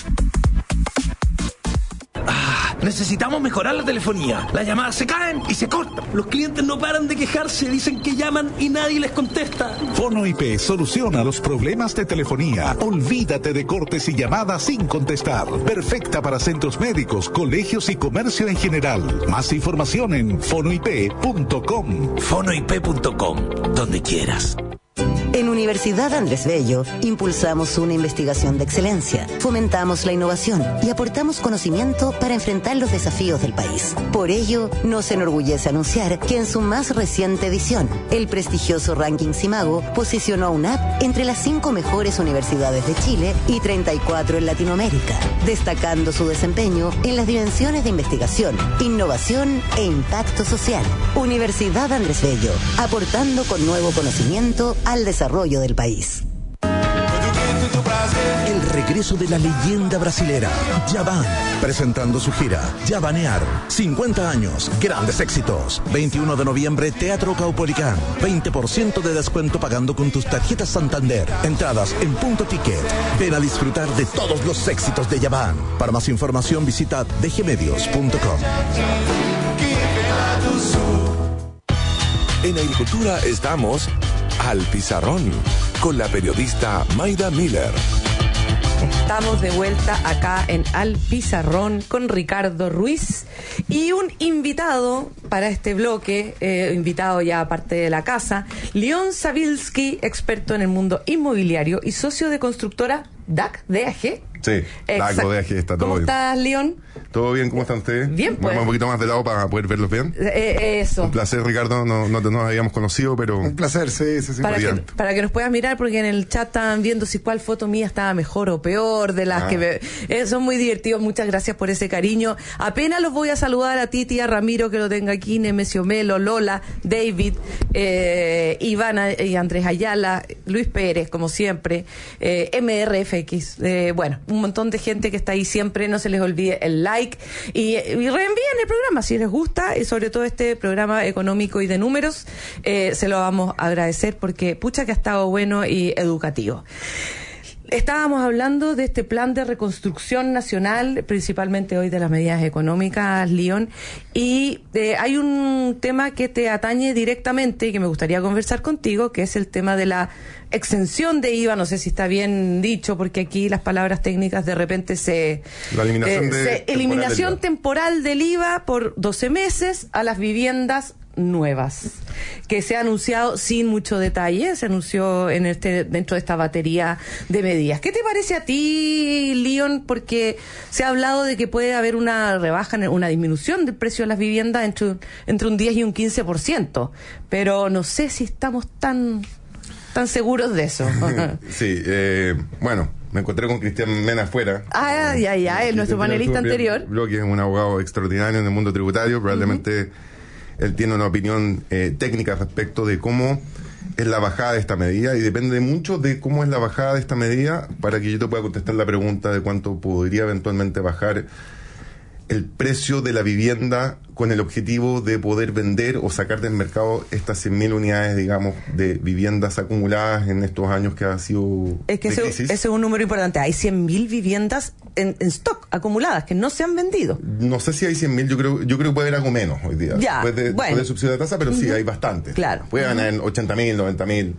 Necesitamos mejorar la telefonía. Las llamadas se caen y se cortan. Los clientes no paran de quejarse, dicen que llaman y nadie les contesta. Fono I P soluciona los problemas de telefonía. Olvídate de cortes y llamadas sin contestar. Perfecta para centros médicos, colegios y comercio en general. Más información en fono i p punto com. fono i p punto com, donde quieras. En Universidad Andrés Bello impulsamos una investigación de excelencia, fomentamos la innovación y aportamos conocimiento para enfrentar los desafíos del país. Por ello, nos enorgullece anunciar que en su más reciente edición, el prestigioso ranking Simago posicionó a UNAP entre las cinco mejores universidades de Chile y treinta y cuatro en Latinoamérica, destacando su desempeño en las dimensiones de investigación, innovación e impacto social. Universidad Andrés Bello, aportando con nuevo conocimiento al desarrollo del país. El regreso regreso de la leyenda brasilera, Djavan, presentando su gira Djavanear, cincuenta años, grandes éxitos. veintiuno de noviembre, Teatro Caupolicán, veinte por ciento de descuento pagando con tus tarjetas Santander. Entradas en Punto Ticket. Ven a disfrutar de todos los éxitos de Djavan. Para más información visita d g medios punto com. En Agricultura estamos al Pizarrón con la periodista Mayda Miller. Estamos de vuelta acá en Al Pizarrón con Ricardo Ruiz y un invitado para este bloque, eh, invitado ya aparte de la casa, León Sabilski, experto en el mundo inmobiliario y socio de constructora D A C, D A G. Sí, D A C o D A G, está todo ¿Cómo bien. estás, León? ¿Todo bien? ¿Cómo están ustedes? Bien, pues. Vamos un poquito más de lado para poder verlos bien. Eh, eso. Un placer, Ricardo. No, no nos habíamos conocido, pero... Un placer, sí, sí, sí. Para que, para que nos puedas mirar, porque en el chat estaban viendo si cuál foto mía estaba mejor o peor de las Ah. que me... Eh, son muy divertidos. Muchas gracias por ese cariño. Apenas los voy a saludar a Titi, a Ramiro, que lo tenga aquí, Nemesio Melo, Lola, David, eh, Ivana y Andrés Ayala, Luis Pérez, como siempre, eh, M R F X. Eh, bueno, un montón de gente que está ahí siempre. No se les olvide el like y, y reenvíen el programa si les gusta, y sobre todo este programa económico y de números, eh, se lo vamos a agradecer porque pucha que ha estado bueno y educativo. Estábamos hablando de este plan de reconstrucción nacional, principalmente hoy de las medidas económicas, León, y eh, hay un tema que te atañe directamente y que me gustaría conversar contigo, que es el tema de la exención de I V A. No sé si está bien dicho, porque aquí las palabras técnicas de repente se... La eliminación, eh, de, se, temporal eliminación del temporal del I V A por doce meses a las viviendas nuevas, que se ha anunciado sin mucho detalle, se anunció en este dentro de esta batería de medidas. ¿Qué te parece a ti, León? Porque se ha hablado de que puede haber una rebaja, una disminución del precio de las viviendas entre, entre un diez y un quince por ciento, pero no sé si estamos tan, tan seguros de eso. Sí, eh, bueno, me encontré con Cristian Mena afuera. Ah, ya, ya, es nuestro panelista anterior. Creo que es un abogado extraordinario en el mundo tributario, probablemente... Uh-huh. Él tiene una opinión eh, técnica respecto de cómo es la bajada de esta medida, y depende mucho de cómo es la bajada de esta medida para que yo te pueda contestar la pregunta de cuánto podría eventualmente bajar el precio de la vivienda con el objetivo de poder vender o sacar del mercado estas cien mil unidades, digamos, de viviendas acumuladas en estos años que ha sido es que de ese, crisis. ese es un número importante. Hay cien mil viviendas en, en stock acumuladas que no se han vendido. No sé si hay cien mil, yo creo, yo creo que puede haber algo menos hoy día. Ya, después de, bueno. después del subsidio de tasa, pero uh-huh. sí, hay bastante. Claro. Puede ganar uh-huh. ochenta mil, noventa mil.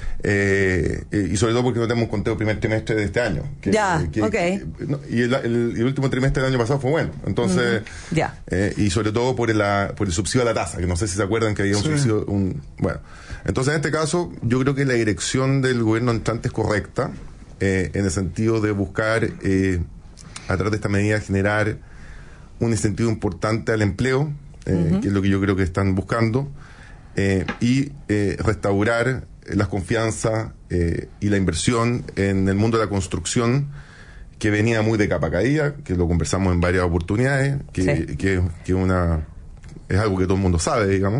Eh, eh, y sobre todo porque no tenemos un conteo primer trimestre de este año. Que, ya, que, ok. Que, no, y el, el, el último trimestre del año pasado fue bueno. Entonces, uh-huh. ya. Eh, y sobre todo por el, la, por el subsidio a la tasa, que no sé si se acuerdan que había un sí. subsidio. Un, bueno, entonces en este caso, yo creo que la dirección del gobierno entrante es correcta, eh, en el sentido de buscar, eh, a través de esta medida, generar un incentivo importante al empleo, eh, uh-huh. que es lo que yo creo que están buscando, eh, y eh, restaurar las confianzas eh, y la inversión en el mundo de la construcción, que venía muy de capa caída, que lo conversamos en varias oportunidades, que, sí. que, que una es algo que todo el mundo sabe, digamos.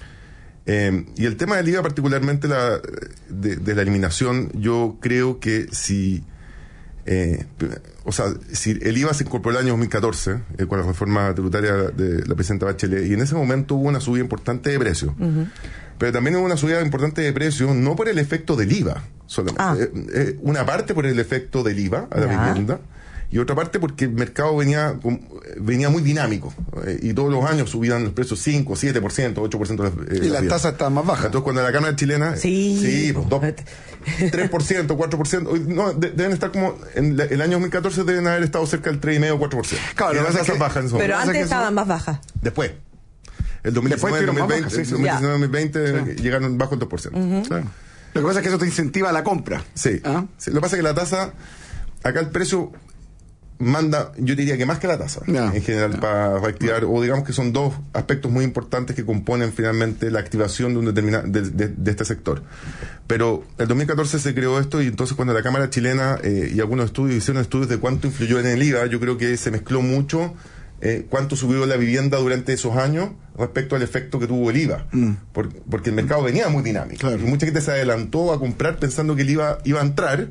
Eh, y el tema del I V A, particularmente la, de, de la eliminación, yo creo que si eh, o sea, si el I V A se incorporó el año dos mil catorce, eh, con la reforma tributaria de la presidenta Bachelet, y en ese momento hubo una subida importante de precios. Uh-huh. Pero también hubo una subida importante de precios, no por el efecto del I V A solamente. Ah. Eh, eh, una parte por el efecto del I V A a la yeah. vivienda, y otra parte porque el mercado venía venía muy dinámico, eh, y todos los años subían los precios cinco, siete por ciento, ocho por ciento. Eh, y la, la tasa está más baja. Entonces cuando la Cámara chilena... Sí. Sí, pues, dos, tres por ciento, cuatro por ciento. No, de, deben estar como... En la, el año dos mil catorce deben haber estado cerca del tres coma cinco, cuatro por ciento. Claro, y las tasas que, bajas en eso. Pero antes estaban más bajas. Después. El dos mil diecinueve, dos mil veinte, sí, sí, dos mil diecinueve, dos mil veinte sí. llegaron bajo el dos por ciento. Uh-huh. Claro. Lo que pasa es que eso te incentiva la compra. Sí. ¿Ah? sí. Lo que pasa es que la tasa, acá el precio manda, yo diría que más que la tasa, no, en general, no. para reactivar, o digamos que son dos aspectos muy importantes que componen finalmente la activación de un determinado de, de, de este sector. Pero el dos mil catorce se creó esto, y entonces cuando la Cámara chilena eh, y algunos estudios hicieron estudios de cuánto influyó en el I V A, yo creo que se mezcló mucho eh, cuánto subió la vivienda durante esos años respecto al efecto que tuvo el I V A, mm. Por, porque el mercado venía muy dinámico. Claro. Y mucha gente se adelantó a comprar pensando que el I V A iba a entrar,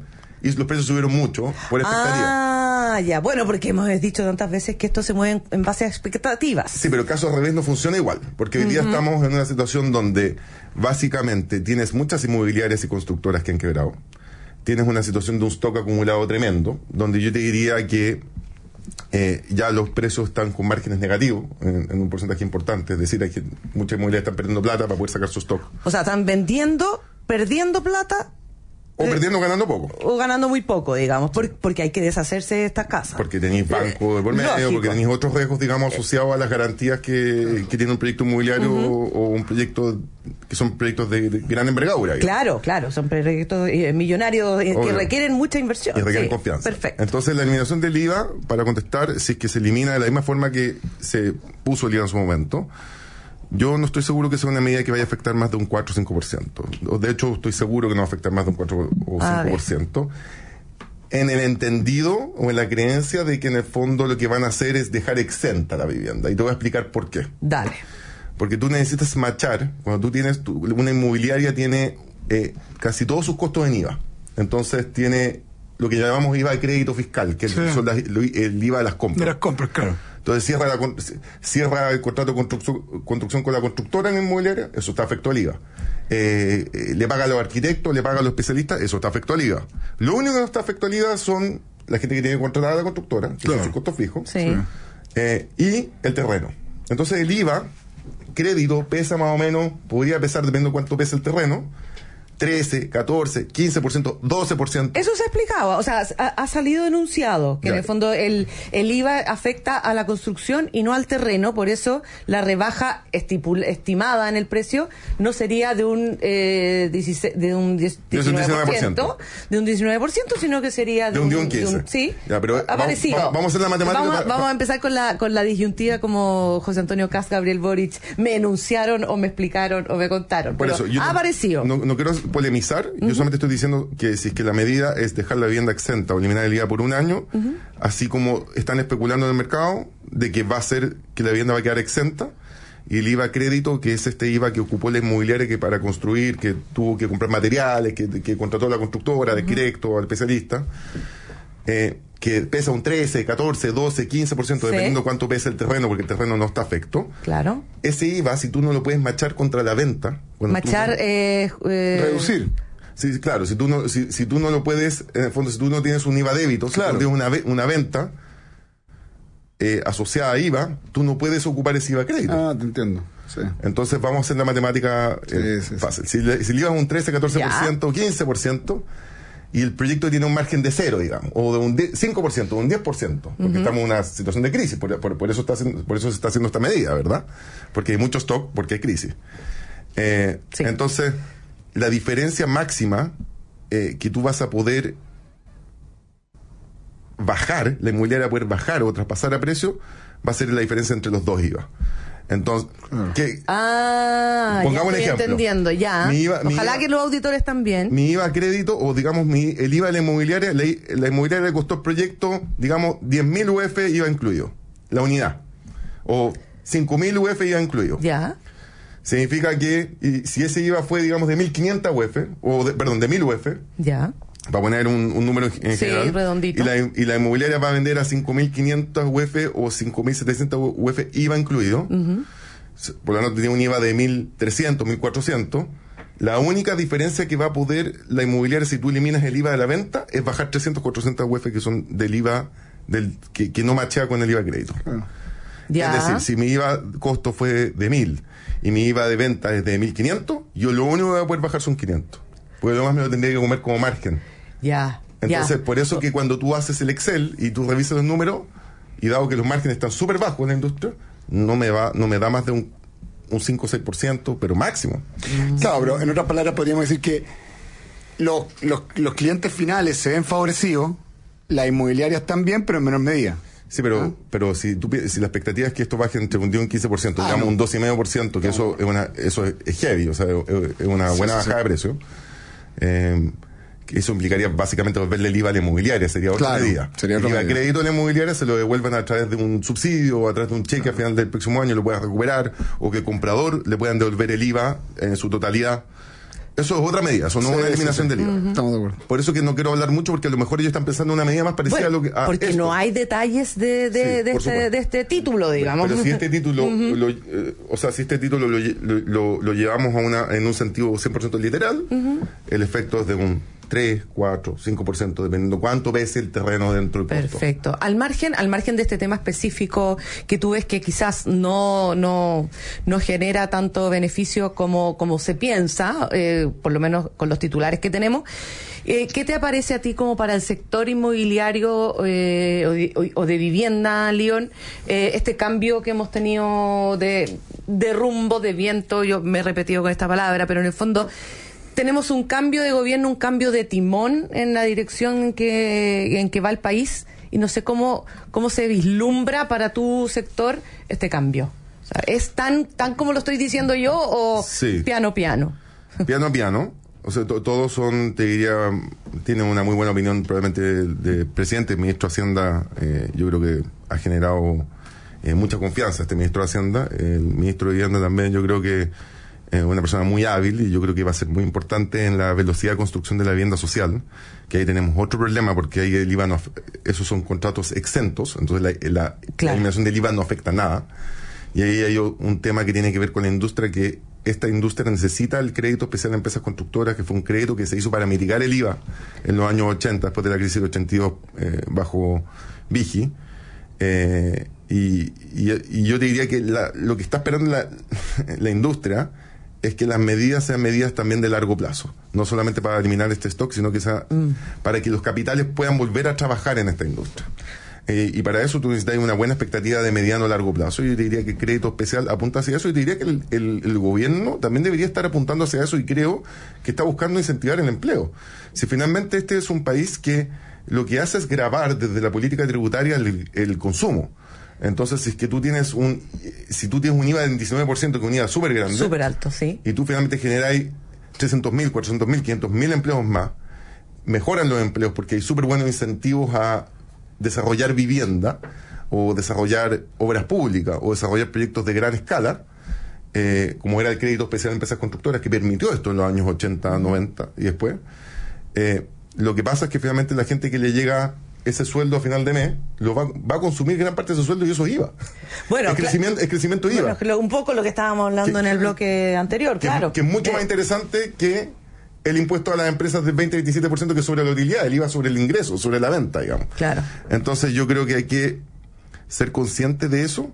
y los precios subieron mucho por expectativa. Ah, ya. Bueno, porque hemos dicho tantas veces que esto se mueve en, en base a expectativas. Sí, pero el caso al revés no funciona igual, porque hoy día uh-huh. estamos en una situación donde básicamente tienes muchas inmobiliarias y constructoras que han quebrado. Tienes una situación de un stock acumulado tremendo, donde yo te diría que eh, ya los precios están con márgenes negativos en, en un porcentaje importante. Es decir, hay que, muchas inmobiliarias están perdiendo plata para poder sacar su stock. O sea, están vendiendo, perdiendo plata. O eh, perdiendo o ganando poco. O ganando muy poco, digamos, por, porque hay que deshacerse de estas casas. Porque tenéis banco de por medio, Lógico. porque tenéis otros riesgos, digamos, asociados a las garantías que, que tiene un proyecto inmobiliario uh-huh. o, o un proyecto que son proyectos de, de gran envergadura. Digamos. Claro, claro, son proyectos eh, millonarios eh, que requieren mucha inversión. Y requieren sí, confianza. Perfecto. Entonces, la eliminación del I V A, para contestar, si es que se elimina de la misma forma que se puso el I V A en su momento, yo no estoy seguro que sea una medida que vaya a afectar más de un cuatro o cinco por ciento. De hecho, estoy seguro que no va a afectar más de un cuatro o cinco por ciento. En el entendido o en la creencia de que en el fondo lo que van a hacer es dejar exenta la vivienda. Y te voy a explicar por qué. Dale. Porque tú necesitas machar, cuando tú tienes, tu, una inmobiliaria tiene eh, casi todos sus costos en I V A. Entonces tiene lo que llamamos I V A de crédito fiscal, que sí. son las, el I V A de las compras. De las compras, claro. Entonces cierra, la, cierra el contrato de construcción, construcción con la constructora en inmobiliaria, eso está afecto al I V A. Eh, eh, le paga a los arquitectos, le paga a los especialistas, eso está afecto al I V A. Lo único que no está afecto al I V A son la gente que tiene contratada a la constructora, que claro. son sus costos fijos, sí. eh, y el terreno. Entonces el I V A, crédito, pesa más o menos, podría pesar dependiendo de cuánto pesa el terreno, trece, catorce, quince por ciento, doce por ciento. Eso se explicaba, o sea, ha, ha salido denunciado que ya. en el fondo el, el I V A afecta a la construcción y no al terreno, por eso la rebaja estipul, estimada en el precio no sería de un, eh, dieciséis, de un diecinueve por ciento, de un diecinueve por ciento, sino que sería de, de un, un, de un sí, ya, pero aparecido. Vamos, vamos a hacer la matemática. Vamos, para, vamos para... a empezar con la, con la disyuntiva como José Antonio Kast, Gabriel Boric me enunciaron o me explicaron o me contaron. Por pero eso, yo ha no, aparecido. No, no quiero polemizar, uh-huh. yo solamente estoy diciendo que si es que la medida es dejar la vivienda exenta o eliminar el I V A por un año, uh-huh. así como están especulando en el mercado de que va a ser que la vivienda va a quedar exenta, y el I V A crédito, que es este I V A que ocupó la inmobiliaria que para construir, que tuvo que comprar materiales, que, que contrató a la constructora, al arquitecto, uh-huh. al especialista, eh, que pesa un trece, catorce, doce, quince por ciento, sí. dependiendo cuánto pesa el terreno, porque el terreno no está afecto. Claro. Ese I V A, si tú no lo puedes machar contra la venta... Machar... Tú, eh, eh, reducir. Sí, claro, si tú no si, si tú no lo puedes, en el fondo, si tú no tienes un I V A débito, claro. si tú tienes una, una venta eh, asociada a I V A, tú no puedes ocupar ese I V A crédito. Ah, te entiendo. Sí. Entonces vamos a hacer la matemática eh, sí, sí, fácil. Sí. Si, si el I V A es un trece, catorce por ciento, ya. quince por ciento, y el proyecto tiene un margen de cero, digamos, o de un cinco por ciento, o un diez por ciento, porque uh-huh. estamos en una situación de crisis, por, por, por, eso está haciendo, por eso se está haciendo esta medida, ¿verdad? Porque hay mucho stock, porque hay crisis. Eh, sí. Entonces, la diferencia máxima eh, que tú vas a poder bajar, la inmobiliaria va a poder bajar o traspasar a precio, va a ser la diferencia entre los dos I V A. Entonces, ¿qué? Ah, pongamos ya estoy un ejemplo. entendiendo, ya. Mi I V A, Ojalá mi I V A, que los auditores también. Mi I V A crédito, o digamos, mi, el I V A de la inmobiliaria, la, la inmobiliaria le costó el proyecto, digamos, diez mil U F I V A incluido, la unidad. O cinco mil U F I V A incluido. Ya. Significa que y si ese I V A fue, digamos, de mil quinientos U F, o de, perdón, de mil U F, ya. para poner un, un número en sí, general, redondito. Y la, y la inmobiliaria va a vender a cinco mil quinientos U F o cinco mil setecientos U F I V A incluido, uh-huh. por lo tanto tiene un I V A de mil trescientos, mil cuatrocientos. La única diferencia que va a poder la inmobiliaria, si tú eliminas el I V A de la venta, es bajar trescientos, cuatrocientos U F que son del I V A del, que, que no machea con el I V A crédito. Uh-huh. Ya. Es decir, si mi I V A costo fue de mil y mi I V A de venta es de mil quinientos, yo lo único que voy a poder bajar son quinientos. Porque lo más me lo tendría que comer como margen. Ya. Entonces, ya. por eso que cuando tú haces el Excel y tú revisas los números, y dado que los márgenes están súper bajos en la industria, no me va, no me da más de un, un cinco o seis por ciento, pero máximo. Claro, pero en otras palabras podríamos decir que los, los, los clientes finales se ven favorecidos, las inmobiliarias también, pero en menor medida. Sí, pero, ¿ah? pero si tú si la expectativa es que esto baje entre un diez y un quince por ciento, ah, digamos no. un doce coma cinco por ciento, que no. eso es una eso es heavy, o sea, es una buena sí, sí, bajada sí. de precio. Eh, que eso implicaría básicamente volverle el I V A a la inmobiliaria, sería otra claro, medida. Sería el otra I V A medida. crédito a la inmobiliaria se lo devuelvan a través de un subsidio o a través de un cheque claro. al final del próximo año lo pueda recuperar, o que el comprador le puedan devolver el I V A en su totalidad. Eso es otra medida, eso no es Sí, una eliminación sí, sí. del I V A. Uh-huh. Estamos de acuerdo. Por eso que no quiero hablar mucho, porque a lo mejor ellos están pensando en una medida más parecida Bueno, a lo que... a porque esto. no hay detalles de, de, Sí, de, por este, supuesto. de este título, digamos. Pero si este título, Ujú. lo, eh, o sea, si este título lo, lo, lo- lo llevamos a una, en un sentido cien por ciento literal, Ujú. el efecto es de un tres, cuatro, cinco por ciento, dependiendo cuánto pese el terreno dentro del puerto. Perfecto. Al margen, al margen de este tema específico que tú ves que quizás no, no, no genera tanto beneficio como, como se piensa, eh, por lo menos con los titulares que tenemos, eh, ¿qué te aparece a ti como para el sector inmobiliario eh, o, de, o- o de vivienda, León, eh, este cambio que hemos tenido de, de rumbo, de viento? Yo me he repetido con esta palabra, pero en el fondo tenemos un cambio de gobierno, un cambio de timón en la dirección en que, en que va el país, y no sé cómo, cómo se vislumbra para tu sector este cambio. O sea, ¿es tan, tan como lo estoy diciendo yo o Sí. piano piano? Piano a piano. O sea, to- todos son, te diría, tienen una muy buena opinión probablemente del de presidente, el ministro de Hacienda. Eh, yo creo que ha generado eh, mucha confianza este ministro de Hacienda. El ministro de Vivienda también, yo creo que es una persona muy hábil, y yo creo que va a ser muy importante en la velocidad de construcción de la vivienda social, que ahí tenemos otro problema, porque ahí el I V A no, af- esos son contratos exentos, entonces la, la, la eliminación del I V A no afecta nada. Y ahí hay o- un tema que tiene que ver con la industria, que esta industria necesita el crédito especial de empresas constructoras, que fue un crédito que se hizo para mitigar el I V A en los años ochenta, después de la crisis del ochenta y dos, eh, bajo Vigi. Eh, y, y, y yo te diría que la- lo que está esperando la, la industria es que las medidas sean medidas también de largo plazo, no solamente para eliminar este stock, sino que sea para que los capitales puedan volver a trabajar en esta industria. Eh, y para eso tú necesitas una buena expectativa de mediano a largo plazo. Yo te diría que el crédito especial apunta hacia eso, y te diría que el, el- el gobierno también debería estar apuntando hacia eso, y creo que está buscando incentivar el empleo. Si finalmente este es un país que lo que hace es gravar desde la política tributaria el, el consumo. Entonces, si es que tú tienes un si tú tienes un I V A del diecinueve por ciento, que es un I V A súper grande, Súper alto, sí. y tú finalmente generáis trescientos mil, cuatrocientos mil, quinientos mil empleos más, mejoran los empleos porque hay súper buenos incentivos a desarrollar vivienda, o desarrollar obras públicas, o desarrollar proyectos de gran escala, eh, como era el crédito especial de empresas constructoras, que permitió esto en los años ochenta, noventa y después. Eh, lo que pasa es que finalmente la gente que le llega ese sueldo a final de mes lo va, va a consumir gran parte de su sueldo, y eso es I V A. Bueno, el, cla- crecimiento, el crecimiento I V A. Bueno, lo- un poco lo que estábamos hablando Que- en el que- bloque anterior, que, claro. que es mucho Eh, más interesante que el impuesto a las empresas del veinte a veintisiete por ciento, que es sobre la utilidad, el I V A sobre el ingreso, sobre la venta, digamos. Claro. Entonces yo creo que hay que ser consciente de eso,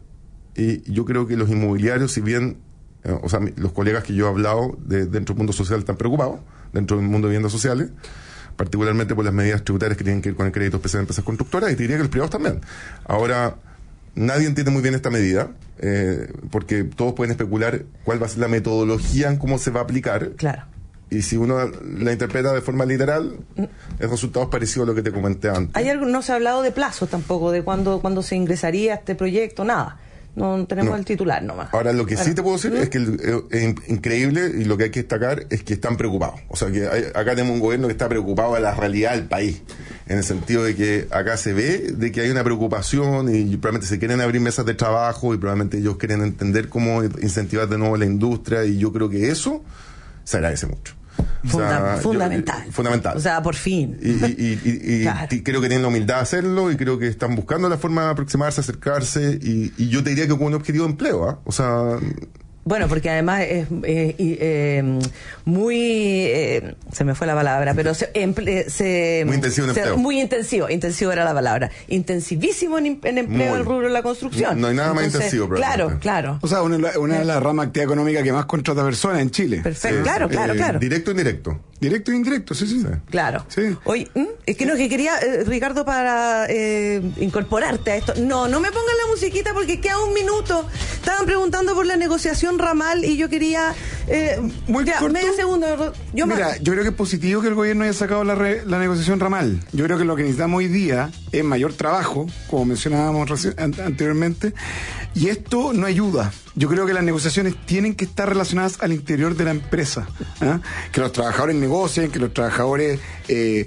y yo creo que los inmobiliarios, si bien, eh, o sea, mi- los colegas que yo he hablado de, dentro del mundo social están preocupados, dentro del mundo de viviendas sociales, particularmente por las medidas tributarias que tienen que ver con el crédito especial de empresas constructoras, y te diría que los privados también. Ahora, nadie entiende muy bien esta medida, eh, porque todos pueden especular cuál va a ser la metodología en cómo se va a aplicar. Claro. Y si uno la interpreta de forma literal, el resultado es parecido a lo que te comenté antes. Hay algo, no se ha hablado de plazo tampoco, de cuándo, cuándo se ingresaría este proyecto, nada. No tenemos No. el titular nomás. Ahora, lo que sí Bueno. te puedo decir es que el- eh, es in- increíble, y lo que hay que destacar es que están preocupados. O sea, que hay- acá tenemos un gobierno que está preocupado de la realidad del país, en el sentido de que acá se ve de que hay una preocupación, y probablemente se quieren abrir mesas de trabajo, y probablemente ellos quieren entender cómo incentivar de nuevo la industria, y yo creo que eso se agradece mucho. O sea, Funda- yo- fundamental. fundamental. O sea, por fin. Y, y- y- y- y Claro. ti- creo que tienen la humildad de hacerlo, y creo que están buscando la forma de aproximarse, acercarse, y, y yo te diría que con un objetivo de empleo, ¿ah? O sea, Bueno, porque además es eh, y, eh, muy, eh, se me fue la palabra, pero se, emple- se- Muy intensivo en se- empleo. muy intensivo, intensivo era la palabra, intensivísimo en, en empleo Muy. el rubro de la construcción. No- no hay nada más intensivo, Claro, probablemente. claro. O sea, una, de la- una de las ramas de actividad económica que más contrata personas en Chile. Perfecto, claro, claro, eh, claro. directo o indirecto. Directo e indirecto, sí, sí. Claro. Oye, ¿m? es que no, que quería, eh, Ricardo, para eh, incorporarte a esto. No, no me pongan la musiquita porque queda un minuto. Estaban preguntando por la negociación ramal y yo quería... Eh, Muy ya, corto. medio segundo. Yo Mira, más. yo creo que es positivo que el gobierno haya sacado la, re- la negociación ramal. Yo creo que lo que necesitamos hoy día es mayor trabajo, como mencionábamos reci- an- anteriormente, y esto no ayuda. Yo creo que las negociaciones tienen que estar relacionadas al interior de la empresa. ¿ah? Que los trabajadores negocien, que los trabajadores eh,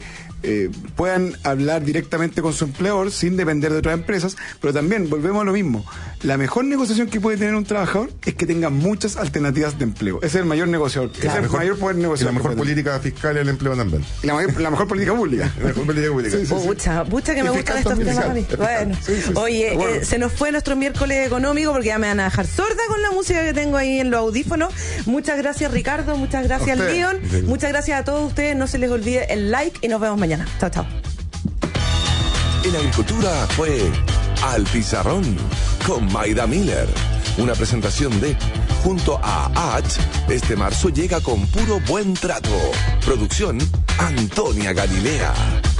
eh, puedan hablar directamente con su empleador sin depender de otras empresas, pero también volvemos a lo mismo. La mejor negociación que puede tener un trabajador es que tenga muchas alternativas de empleo. Ese es el mayor negociador. Claro. Ese es el mejor, mayor poder negociar. Y la mejor política fiscal y el empleo también. Y la, mayor, la mejor política pública. La mejor política pública. Sí, sí, sí. Pucha, pucha que me gustan estos temas a mí. Bueno, sí, sí, oye, bueno. eh, se nos fue nuestro miércoles económico porque ya me van a dejar sorda con la música que tengo ahí en los audífonos. Muchas gracias, Ricardo. Muchas gracias, Leon. Sí. Muchas gracias a todos ustedes. No se les olvide el like y nos vemos mañana. Chao, chao. En agricultura fue Al Pizarrón con Maida Miller. Una presentación de Junto a H. Este marzo llega con puro buen trato. Producción Antonia Galilea.